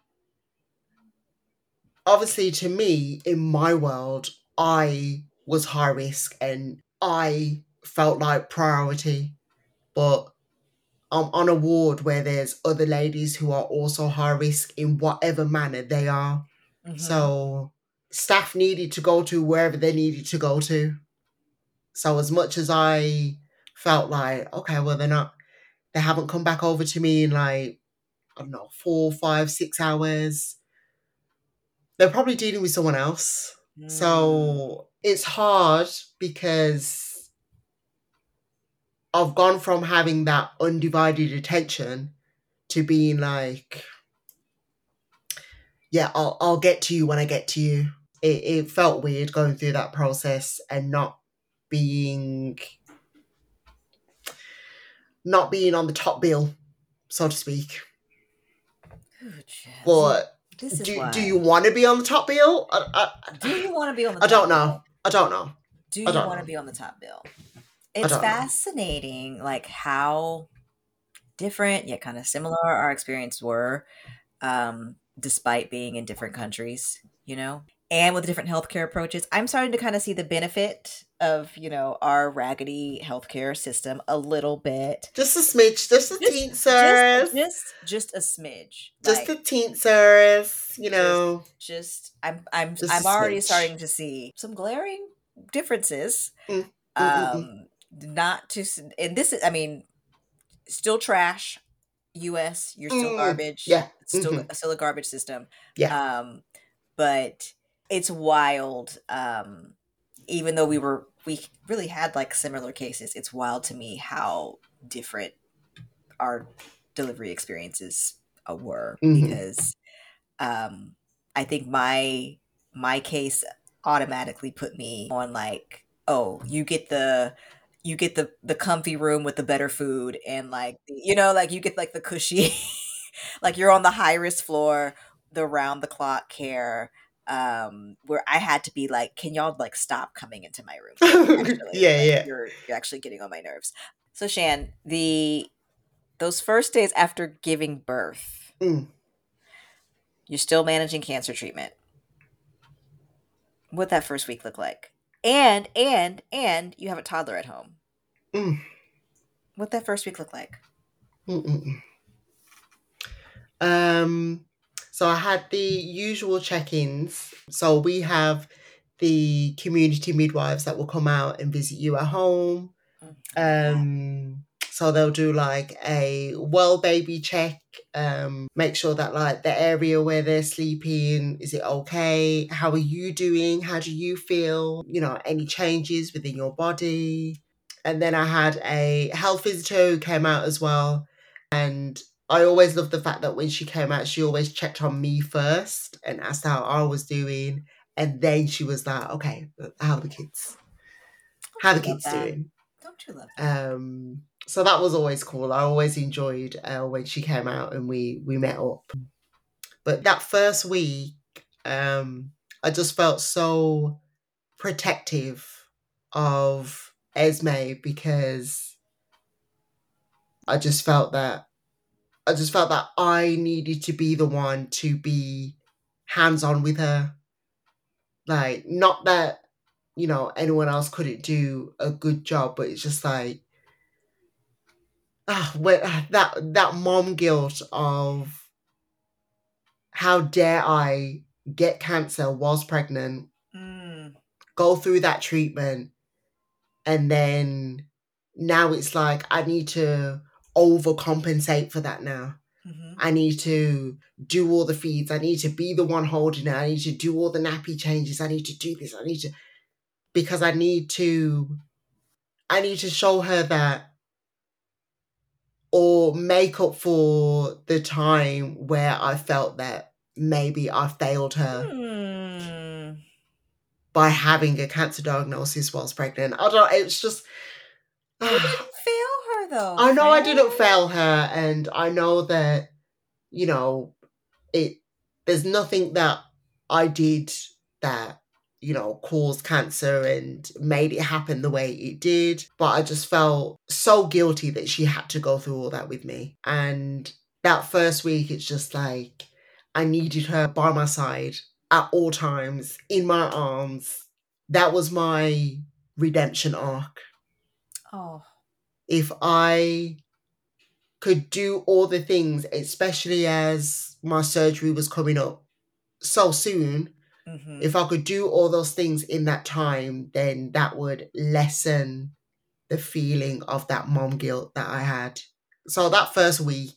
obviously to me, in my world, I was high risk and I felt like priority. But I'm on a ward where there's other ladies who are also high risk in whatever manner they are. So staff needed to go to wherever they needed to go to. So as much as I felt like, okay, well, they haven't come back over to me in like, I don't know, 4, 5, 6 hours. They're probably dealing with someone else. So it's hard because I've gone from having that undivided attention to being like, yeah, I'll get to you when I get to you. It felt weird going through that process and being not being on the top bill, so to speak. But this is do you want to be on the top bill? Do you want to be on the I top don't know. bill? I don't know. Do I you don't want to know. be on the top bill? I It's don't know. fascinating, like how different yet kind of similar our experience were, despite being in different countries, you know, and with different healthcare approaches. I'm starting to kind of see the benefit of, you know, our raggedy healthcare system a little bit. Just a smidge, just a teensers. Just a smidge. Just Like, a teensers, you know. I'm Just a already smidge. starting to see some glaring differences. Mm, mm, mm, mm. Not to, and this is, I mean, still trash. US, you're still garbage. Yeah. It's still a garbage system. Yeah. But it's wild. Even though we really had like similar cases, it's wild to me how different our delivery experiences were, because I think my case automatically put me on like, oh, you get the comfy room with the better food, and like, you know, like you get like the cushy like you're on the high risk floor, the round the clock care, where I had to be like, can y'all like stop coming into my room? Actually, Yeah, like, yeah. you're actually getting on my nerves. So Shan, those first days after giving birth, you're still managing cancer treatment. What that first week look like? And you have a toddler at home. What that first week look like? So I had the usual check-ins. So we have the community midwives that will come out and visit you at home. So they'll do like a well baby check, make sure that like the area where they're sleeping, is it okay? How are you doing? How do you feel? You know, any changes within your body? And then I had a health visitor who came out as well. And I always loved the fact that when she came out, she always checked on me first and asked how I was doing. And then she was like, okay, how are the kids? How are the kids doing? Don't you love that? So that was always cool. I always enjoyed when she came out and we met up. But that first week, I just felt so protective of Esme because I just felt that I needed to be the one to be hands-on with her. Like, not that, you know, anyone else couldn't do a good job, but it's just like, that mom guilt of how dare I get cancer whilst pregnant, go through that treatment, and then now it's like I need to overcompensate for that now. I need to do all the feeds. I need to be the one holding it. I need to do all the nappy changes. I need to do this. Because I need to show her that, or make up for the time where I felt that maybe I failed her by having a cancer diagnosis whilst pregnant. I don't know, it's just... You didn't fail her though. I know I didn't fail her, and I know that, you know, there's nothing that I did that, you know, caused cancer and made it happen the way it did. But I just felt so guilty that she had to go through all that with me. And that first week, it's just like, I needed her by my side at all times, in my arms. That was my redemption arc. Oh. If I could do all the things, especially as my surgery was coming up so soon, Mm-hmm. If I could do all those things in that time, then that would lessen the feeling of that mom guilt that I had. So that first week,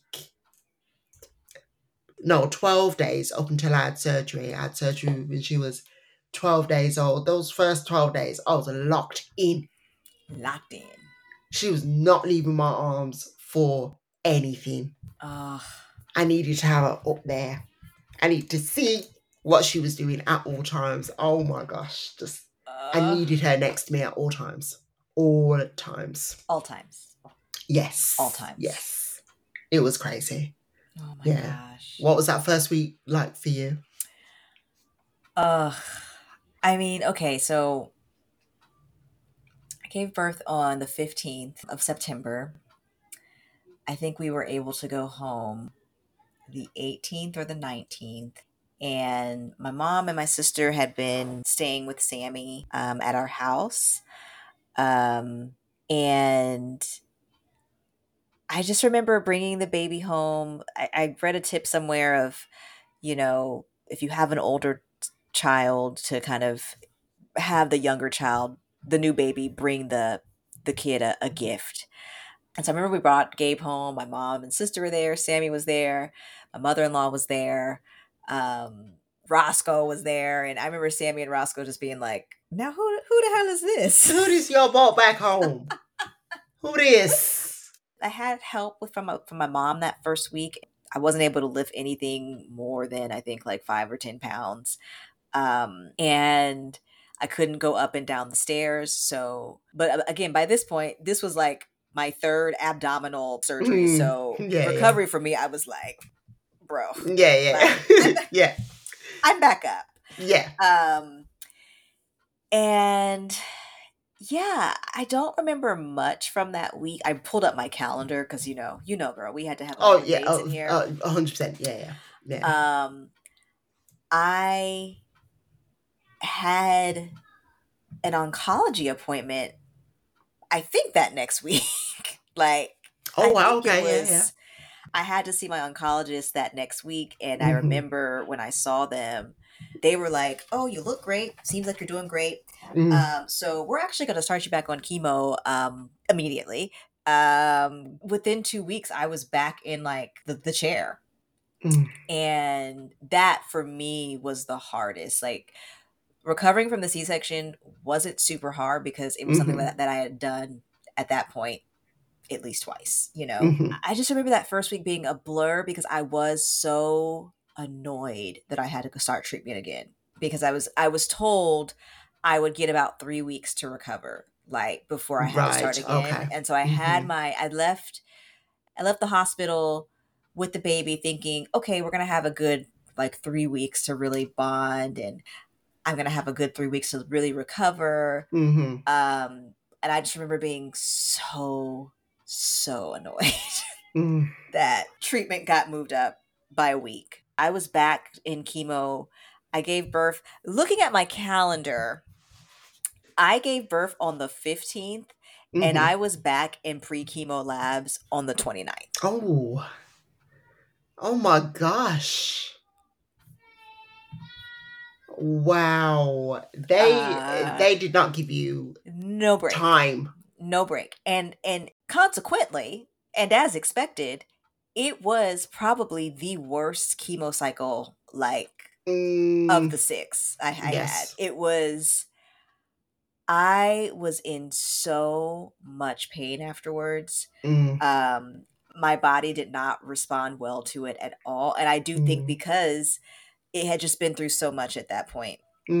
no, 12 days up until I had surgery. I had surgery when she was 12 days old. Those first 12 days, I was locked in. Locked in. She was not leaving my arms for anything. Oh. I needed to have her up there. I need to see what she was doing at all times. Oh my gosh. I needed her next to me at all times. All times. All times. Yes. All times. Yes. It was crazy. Oh my Yeah. gosh. What was that first week like for you? I mean, okay, so I gave birth on the 15th of September. I think we were able to go home the 18th or the 19th. And my mom and my sister had been staying with Sammy at our house. And I just remember bringing the baby home. I read a tip somewhere of, if you have an older child, to kind of have the younger child, the new baby, bring the kid a gift. And so I remember we brought Gabe home. My mom and sister were there. Sammy was there. My mother-in-law was there. Roscoe was there. And I remember Sammy and Roscoe just being like, now who the hell is this? Who this y'all brought back home? Who this? I had help from my mom that first week. I wasn't able to lift anything more than, I think, like 5 or 10 pounds. And I couldn't go up and down the stairs. So, but again, by this point, this was like my third abdominal surgery. So recovery for me, I was like, bro. Yeah. Yeah. I'm back up. Yeah. And yeah, I don't remember much from that week. I pulled up my calendar because girl, we had to have days in here. 100%. Yeah. I had an oncology appointment, I think, that next week. Wow, okay, yeah. I had to see my oncologist that next week, and I remember when I saw them, they were like, "Oh, you look great. Seems like you're doing great. So we're actually going to start you back on chemo immediately." Within 2 weeks, I was back in like the chair. And that for me was the hardest. Like, recovering from the C-section wasn't super hard because it was something that I had done at that point at least twice. I just remember that first week being a blur because I was so annoyed that I had to start treatment again, because I was told I would get about 3 weeks to recover, like, before I had to start again. Okay. And so I had I left the hospital with the baby thinking, okay, we're going to have a good like 3 weeks to really bond, and I'm going to have a good 3 weeks to really recover. And I just remember being so annoyed that treatment got moved up by a week. I was back in chemo. I gave birth, looking at my calendar, I gave birth on the 15th, and I was back in pre-chemo labs on the 29th. Oh my gosh. Wow. They did not give you no break. Time. No break. And consequently, and as expected, it was probably the worst chemo cycle of the 6 I had. I was in so much pain afterwards. My body did not respond well to it at all. And I do think because it had just been through so much at that point.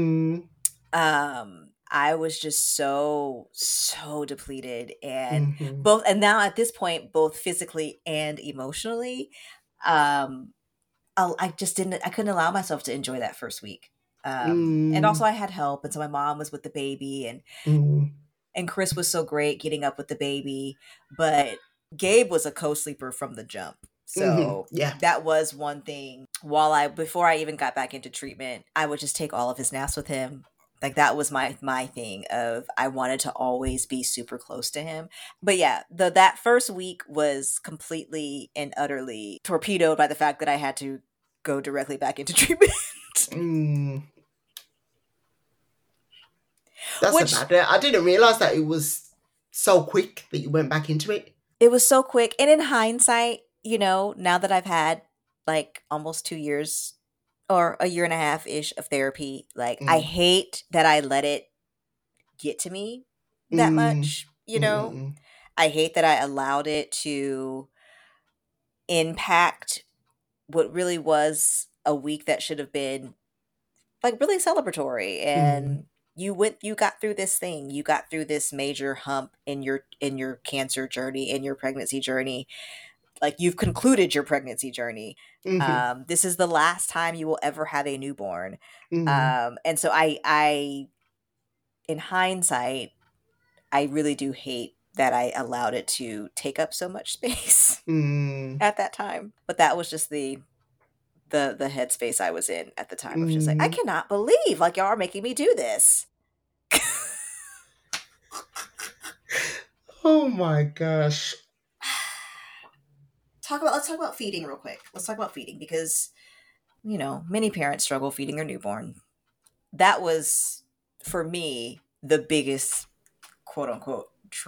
I was just so depleted, and and now at this point, both physically and emotionally, I couldn't allow myself to enjoy that first week. And also I had help. And so my mom was with the baby, and Chris was so great getting up with the baby, but Gabe was a co-sleeper from the jump. So that was one thing. Before I even got back into treatment, I would just take all of his naps with him. Like, that was my thing of, I wanted to always be super close to him. But yeah, that first week was completely and utterly torpedoed by the fact that I had to go directly back into treatment. That's a which bad. I didn't realize that it was so quick that you went back into it. it was so quick. And in hindsight, now that I've had like almost 2 years or a year and a half ish of therapy, like I Mm. hate that I let it get to me that Mm. much. Mm. I hate that I allowed it to impact what really was a week that should have been like really celebratory. Mm. And you got through this thing, you got through this major hump in your cancer journey, in your pregnancy journey. Like, you've concluded your pregnancy journey. Mm. This is the last time you will ever have a newborn. Mm. And so I in hindsight, I really do hate that I allowed it to take up so much space Mm. at that time. But that was just the headspace I was in at the time of just like, I Mm. cannot believe like y'all are making me do this. Oh my gosh. Let's talk about feeding real quick. Let's talk about feeding because many parents struggle feeding their newborn. That was, for me, the biggest quote unquote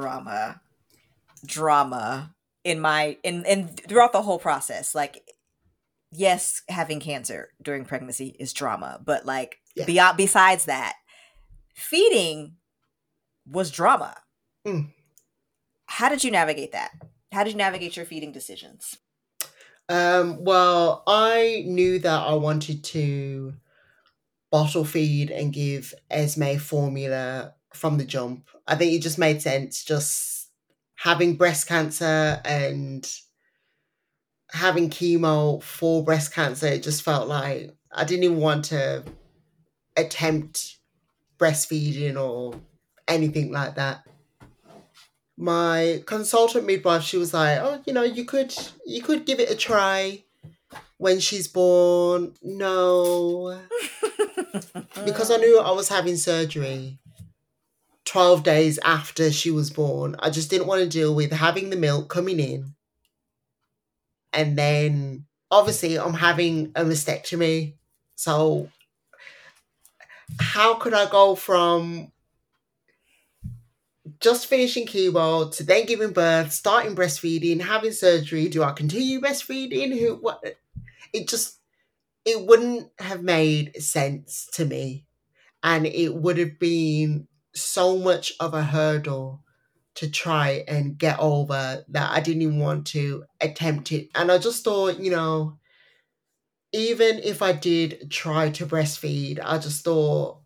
drama in my in throughout the whole process. Like, yes, having cancer during pregnancy is drama, but like Yeah. besides that, feeding was drama. Mm. How did you navigate that? How did you navigate your feeding decisions? Well, I knew that I wanted to bottle feed and give Esme formula from the jump. I think it just made sense. Just having breast cancer and having chemo for breast cancer, it just felt like I didn't even want to attempt breastfeeding or anything like that. My consultant midwife, she was like, "Oh, you could give it a try when she's born." No, because I knew I was having surgery 12 days after she was born. I just didn't want to deal with having the milk coming in. And then obviously I'm having a mastectomy. So how could I go from just finishing chemo to then giving birth, starting breastfeeding, having surgery? Do I continue breastfeeding? What? It just, it wouldn't have made sense to me. And it would have been so much of a hurdle to try and get over that I didn't even want to attempt it. And I just thought, even if I did try to breastfeed, I just thought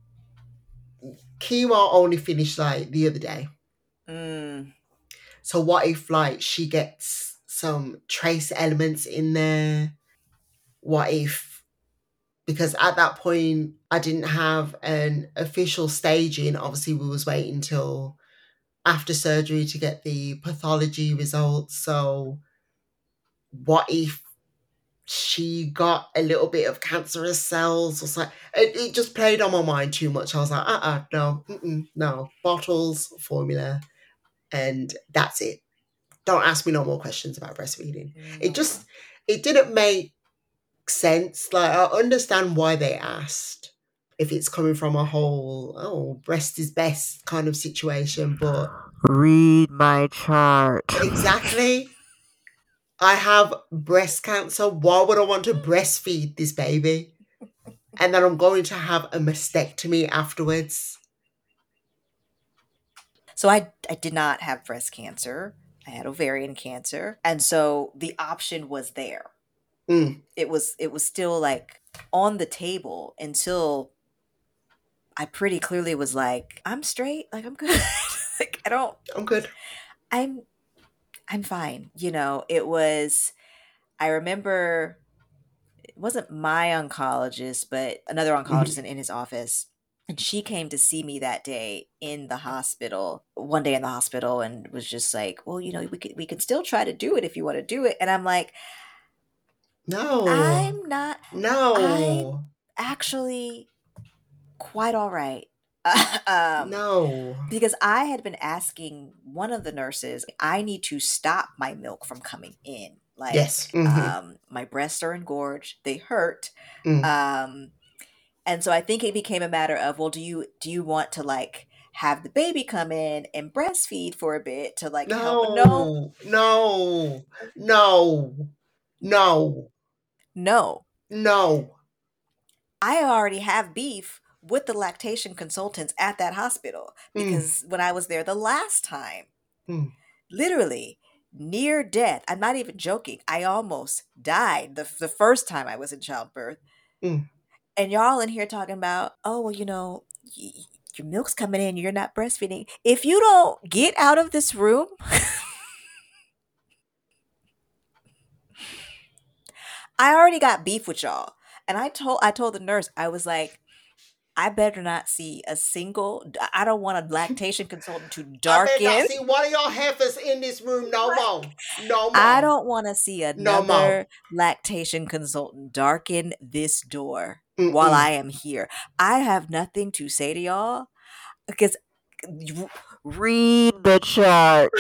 chemo only finished like the other day. Mm. So what if like she gets some trace elements in there? What if, because at that point I didn't have an official staging. Obviously we was waiting till after surgery to get the pathology results. So what if she got a little bit of cancerous cells or something? It just played on my mind too much. I was like, no, no, bottles, formula, and that's it. Don't ask me no more questions about breastfeeding. It No. just, it didn't make sense. Like, I understand why they asked, if it's coming from a whole, oh, breast is best kind of situation, but Read my chart. exactly. I have breast cancer. Why would I want to breastfeed this baby? And then I'm going to have a mastectomy afterwards. So I did not have breast cancer. I had ovarian cancer. And so the option was there. Mm. It was still like on the table until I pretty clearly was like, I'm straight, like I'm good. Like I'm good. I'm I'm fine. I remember it wasn't my oncologist, but another oncologist Mm-hmm. in his office. And she came to see me that day in the hospital, one day in the hospital, and was just like, well, we could still try to do it if you want to do it. And I'm like, No. I'm not, I'm No. actually quite all right. um, No. because I had been asking one of the nurses, I need to stop my milk from coming in. Like, Yes. Mm-hmm. my breasts are engorged, they hurt. Mm. Um, And so I think it became a matter of, well, do you want to like have the baby come in and breastfeed for a bit to like help? No, No, no, no, no, no. no. I already have beef with the lactation consultants at that hospital Mm, because when I was there the last time, mm, literally near death, I'm not even joking. I almost died the first time I was in childbirth. mm. And y'all in here talking about, oh, well, your milk's coming in, you're not breastfeeding. If you don't get out of this room, I already got beef with y'all. And I told the nurse, I was like, I better not see a single. I don't want a lactation consultant to I better not darken. see one of y'all heifers in this room no more. No I more. don't want to see No more. another lactation consultant darken this door while Mm-mm. I am here. I have nothing to say to y'all because read the chart.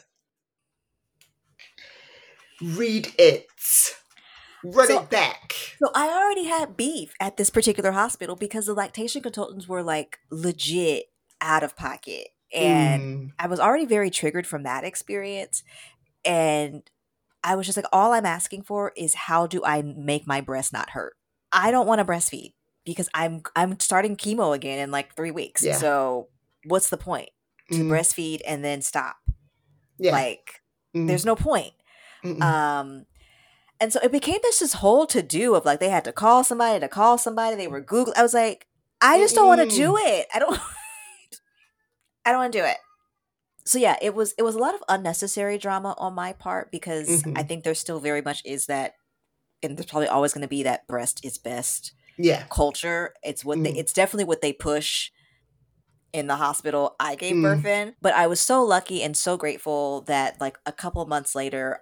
Read it. Run So it back. So I already had beef at this particular hospital because the lactation consultants were like legit out of pocket. And Mm, I was already very triggered from that experience. And I was just like, all I'm asking for is how do I make my breast not hurt? I don't want to breastfeed because I'm starting chemo again in like 3 weeks. yeah. So what's the point? To Mm, breastfeed and then stop? yeah. Like, Mm, there's no point. mm-mm. Um and so it became this whole to do of like they had to call somebody to call somebody. They were Google. I was like, I just don't want to do Mm-mm. it. I don't. I don't want to do it. So yeah, it was a lot of unnecessary drama on my part because I Mm-hmm. think there still very much is that, and there's probably always going to be that breast is best Yeah. culture. Mm, It's definitely what they push in the hospital I gave birth mm. in. But I was so lucky and so grateful that like a couple months later,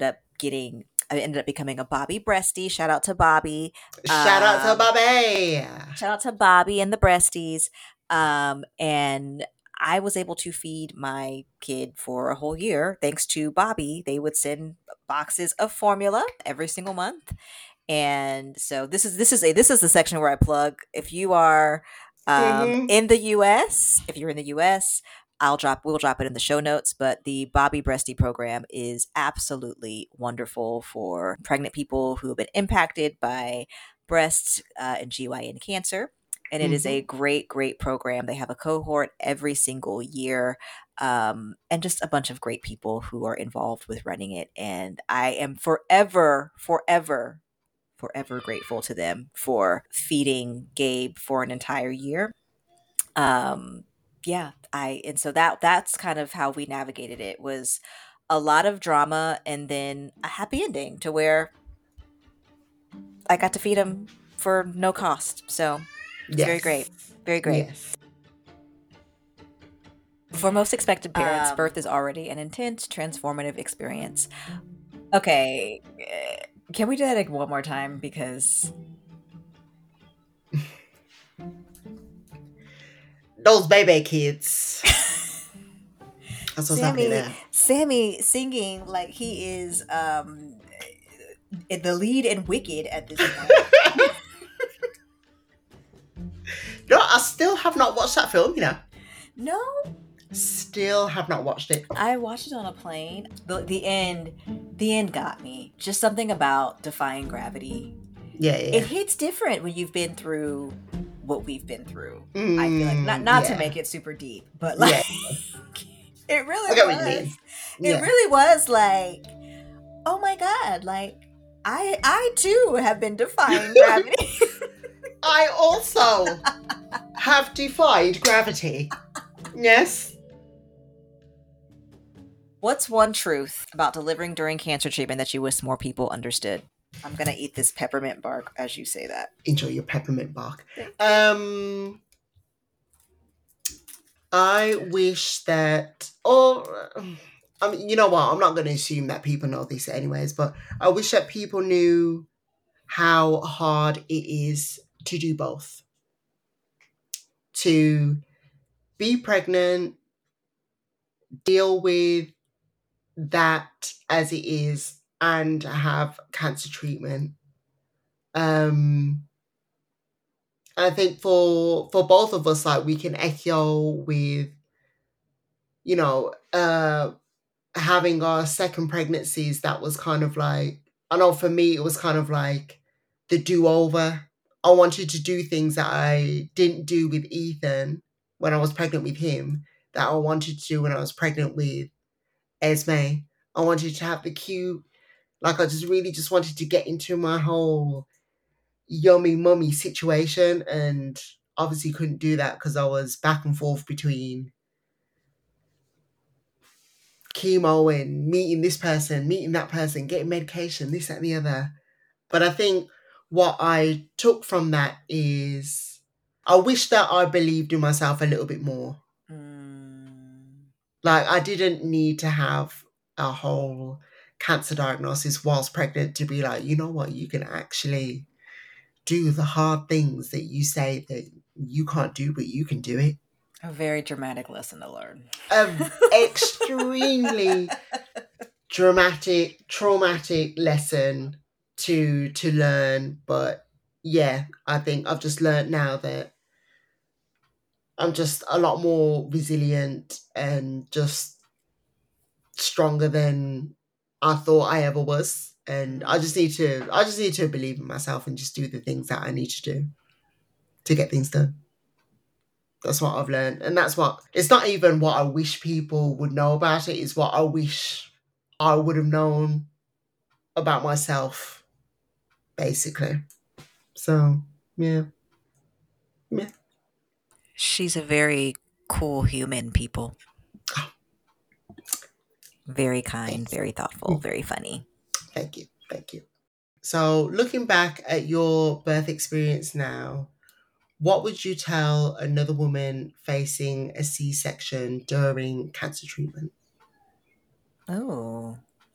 I ended up becoming a Bobby breastie. Shout out to Bobby. Shout out to Um, Bobby. Shout out to Bobby and the breasties. And I was able to feed my kid for a whole year thanks to Bobby. They would send boxes of formula every single month. And so this is the section where I plug. If you are Mm-hmm. in the US, if you're in the US, we'll drop it in the show notes. But the Bobby Breasty program is absolutely wonderful for pregnant people who have been impacted by breast and GYN cancer. And it is Mm-hmm. a great, great program. They have a cohort every single year, and just a bunch of great people who are involved with running it. And I am forever, forever, forever grateful to them for feeding Gabe for an entire year. Um, yeah, I and so that's kind of how we navigated it was a lot of drama and then a happy ending to where I got to feed him for no cost. So it's very great. Yes. Very great. Yes. For most expected parents, birth is already an intense, transformative experience. Okay, can we do that like one more time? Because Those baby kids. That's what's happening Sammy, there. Sammy singing like he is the lead in Wicked at this point. No, I still have not watched that film, you know. No, Still have not watched it. I watched it on a plane. The end got me. Just something about defying gravity. Yeah, It yeah. hits different when you've been through what we've been through. Mm, I feel like not to yeah. make it super deep, but like Yeah. it I really get what you mean. was. It Yeah. really was like, oh my god, like I too have been defying gravity. I also have defied gravity. Yes. What's one truth about delivering during cancer treatment that you wish more people understood? I'm gonna eat this peppermint bark as you say that. Enjoy your peppermint bark. Thank I wish that, or I mean, you know what? I'm not going to assume that people know this anyways, but I wish that people knew how hard it is to do both. To be pregnant, deal with that as it is, and have cancer treatment. And I think for both of us, like we can echo with, you know, having our second pregnancies. That was kind of like, I know for me it was kind of like the do over. I wanted to do things that I didn't do with Ethan when I was pregnant with him, that I wanted to do when I was pregnant with Esme. I wanted to have the cute, like I just really just wanted to get into my whole yummy mummy situation, and obviously couldn't do that because I was back and forth between chemo and meeting this person, meeting that person, getting medication, this, that, and the other. But I think what I took from that is I wish that I believed in myself a little bit more. Like, I didn't need to have a whole cancer diagnosis whilst pregnant to be like, you know what, you can actually do the hard things that you say that you can't do, but you can do it. A very dramatic lesson to learn. An extremely dramatic, traumatic lesson to learn. But yeah, I think I've just learned now that I'm just a lot more resilient and just stronger than I thought I ever was. And I just need to believe in myself and just do the things that I need to do to get things done. That's what I've learned. And that's what, it's not even what I wish people would know about it, it's what I wish I would have known about myself, basically. So, yeah. Yeah. She's a very cool human, people. Very kind, very thoughtful, very funny. Thank you. Thank you. So, looking back at your birth experience now, what would you tell another woman facing a C-section during cancer treatment? Oh.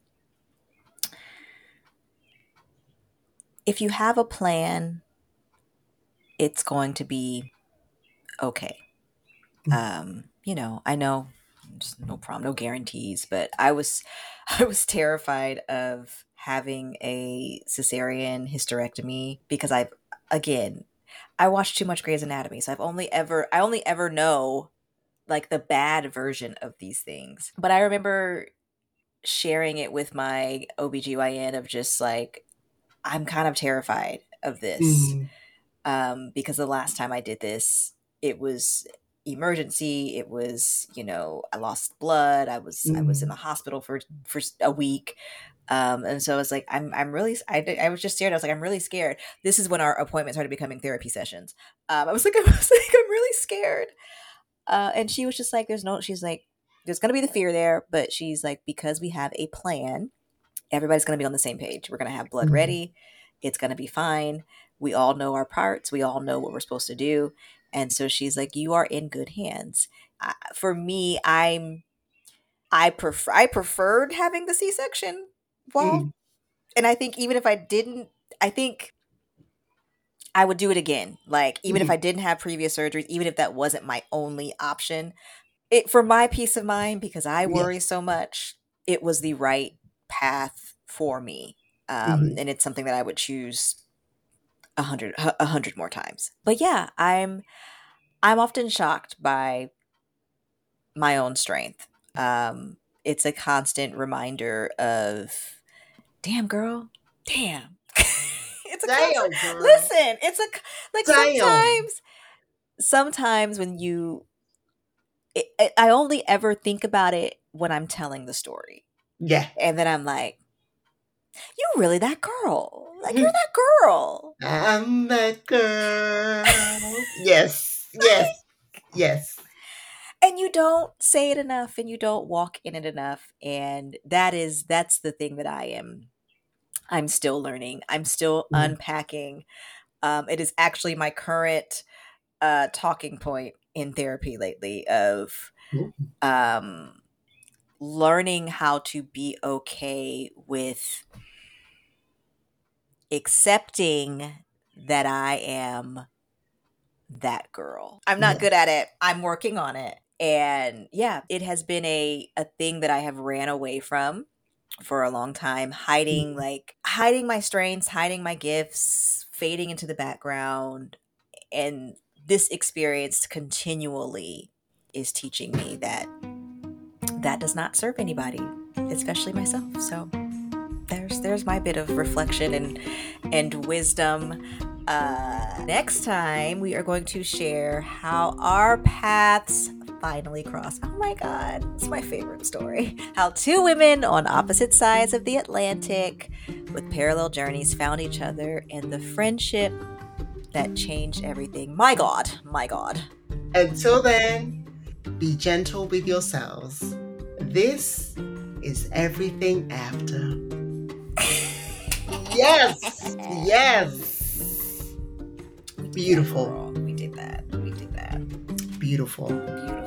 If you have a plan, it's going to be okay. I know just no problem, no guarantees, but I was I was terrified of having a cesarean hysterectomy because I watched too much Grey's Anatomy, so I only ever know like the bad version of these things. But I remember sharing it with my OBGYN of just like, I'm kind of terrified of this. Because the last time I did this, it was emergency. It was, I lost blood. I was in the hospital for a week. And so I was like, I'm really, I was just scared. I was like, I'm really scared. This is when our appointments started becoming therapy sessions. I was like, I'm really scared. And she was just like, she's like, there's going to be the fear there, but she's like, because we have a plan, everybody's going to be on the same page. We're going to have blood ready. It's going to be fine. We all know our parts. We all know what we're supposed to do. And so she's like, you are in good hands. For me, I preferred having the C-section. Well, and I think even if I didn't, I think I would do it again. Like, even if I didn't have previous surgeries, even if that wasn't my only option, for my peace of mind, because I worry so much, it was the right path for me. And it's something that I would choose 100 more times. But yeah, I'm often shocked by my own strength. It's a constant reminder of, damn girl, damn. It's a Damn, constant, girl. listen, it's a, like, Damn. sometimes when I only ever think about it when I'm telling the story. Yeah. And then I'm like, you really that girl. Like, you're that girl. I'm that girl. Yes. Yes. Yes. And you don't say it enough and you don't walk in it enough. And that's the thing that I'm still learning. I'm still unpacking. It is actually my current talking point in therapy lately of learning how to be okay with accepting that I am that girl. I'm not good at it. I'm working on it. And yeah, it has been a thing that I have ran away from for a long time, hiding my strengths, hiding my gifts, fading into the background. And this experience continually is teaching me that that does not serve anybody, especially myself. So there's my bit of reflection and wisdom. Next time we are going to share how our paths finally crossed. Oh my god, it's my favorite story. How two women on opposite sides of the Atlantic with parallel journeys found each other, and the friendship that changed everything. My god, my god. Until then, be gentle with yourselves. This is Everything After. Yes, yes. Beautiful. We did that. Beautiful. Beautiful.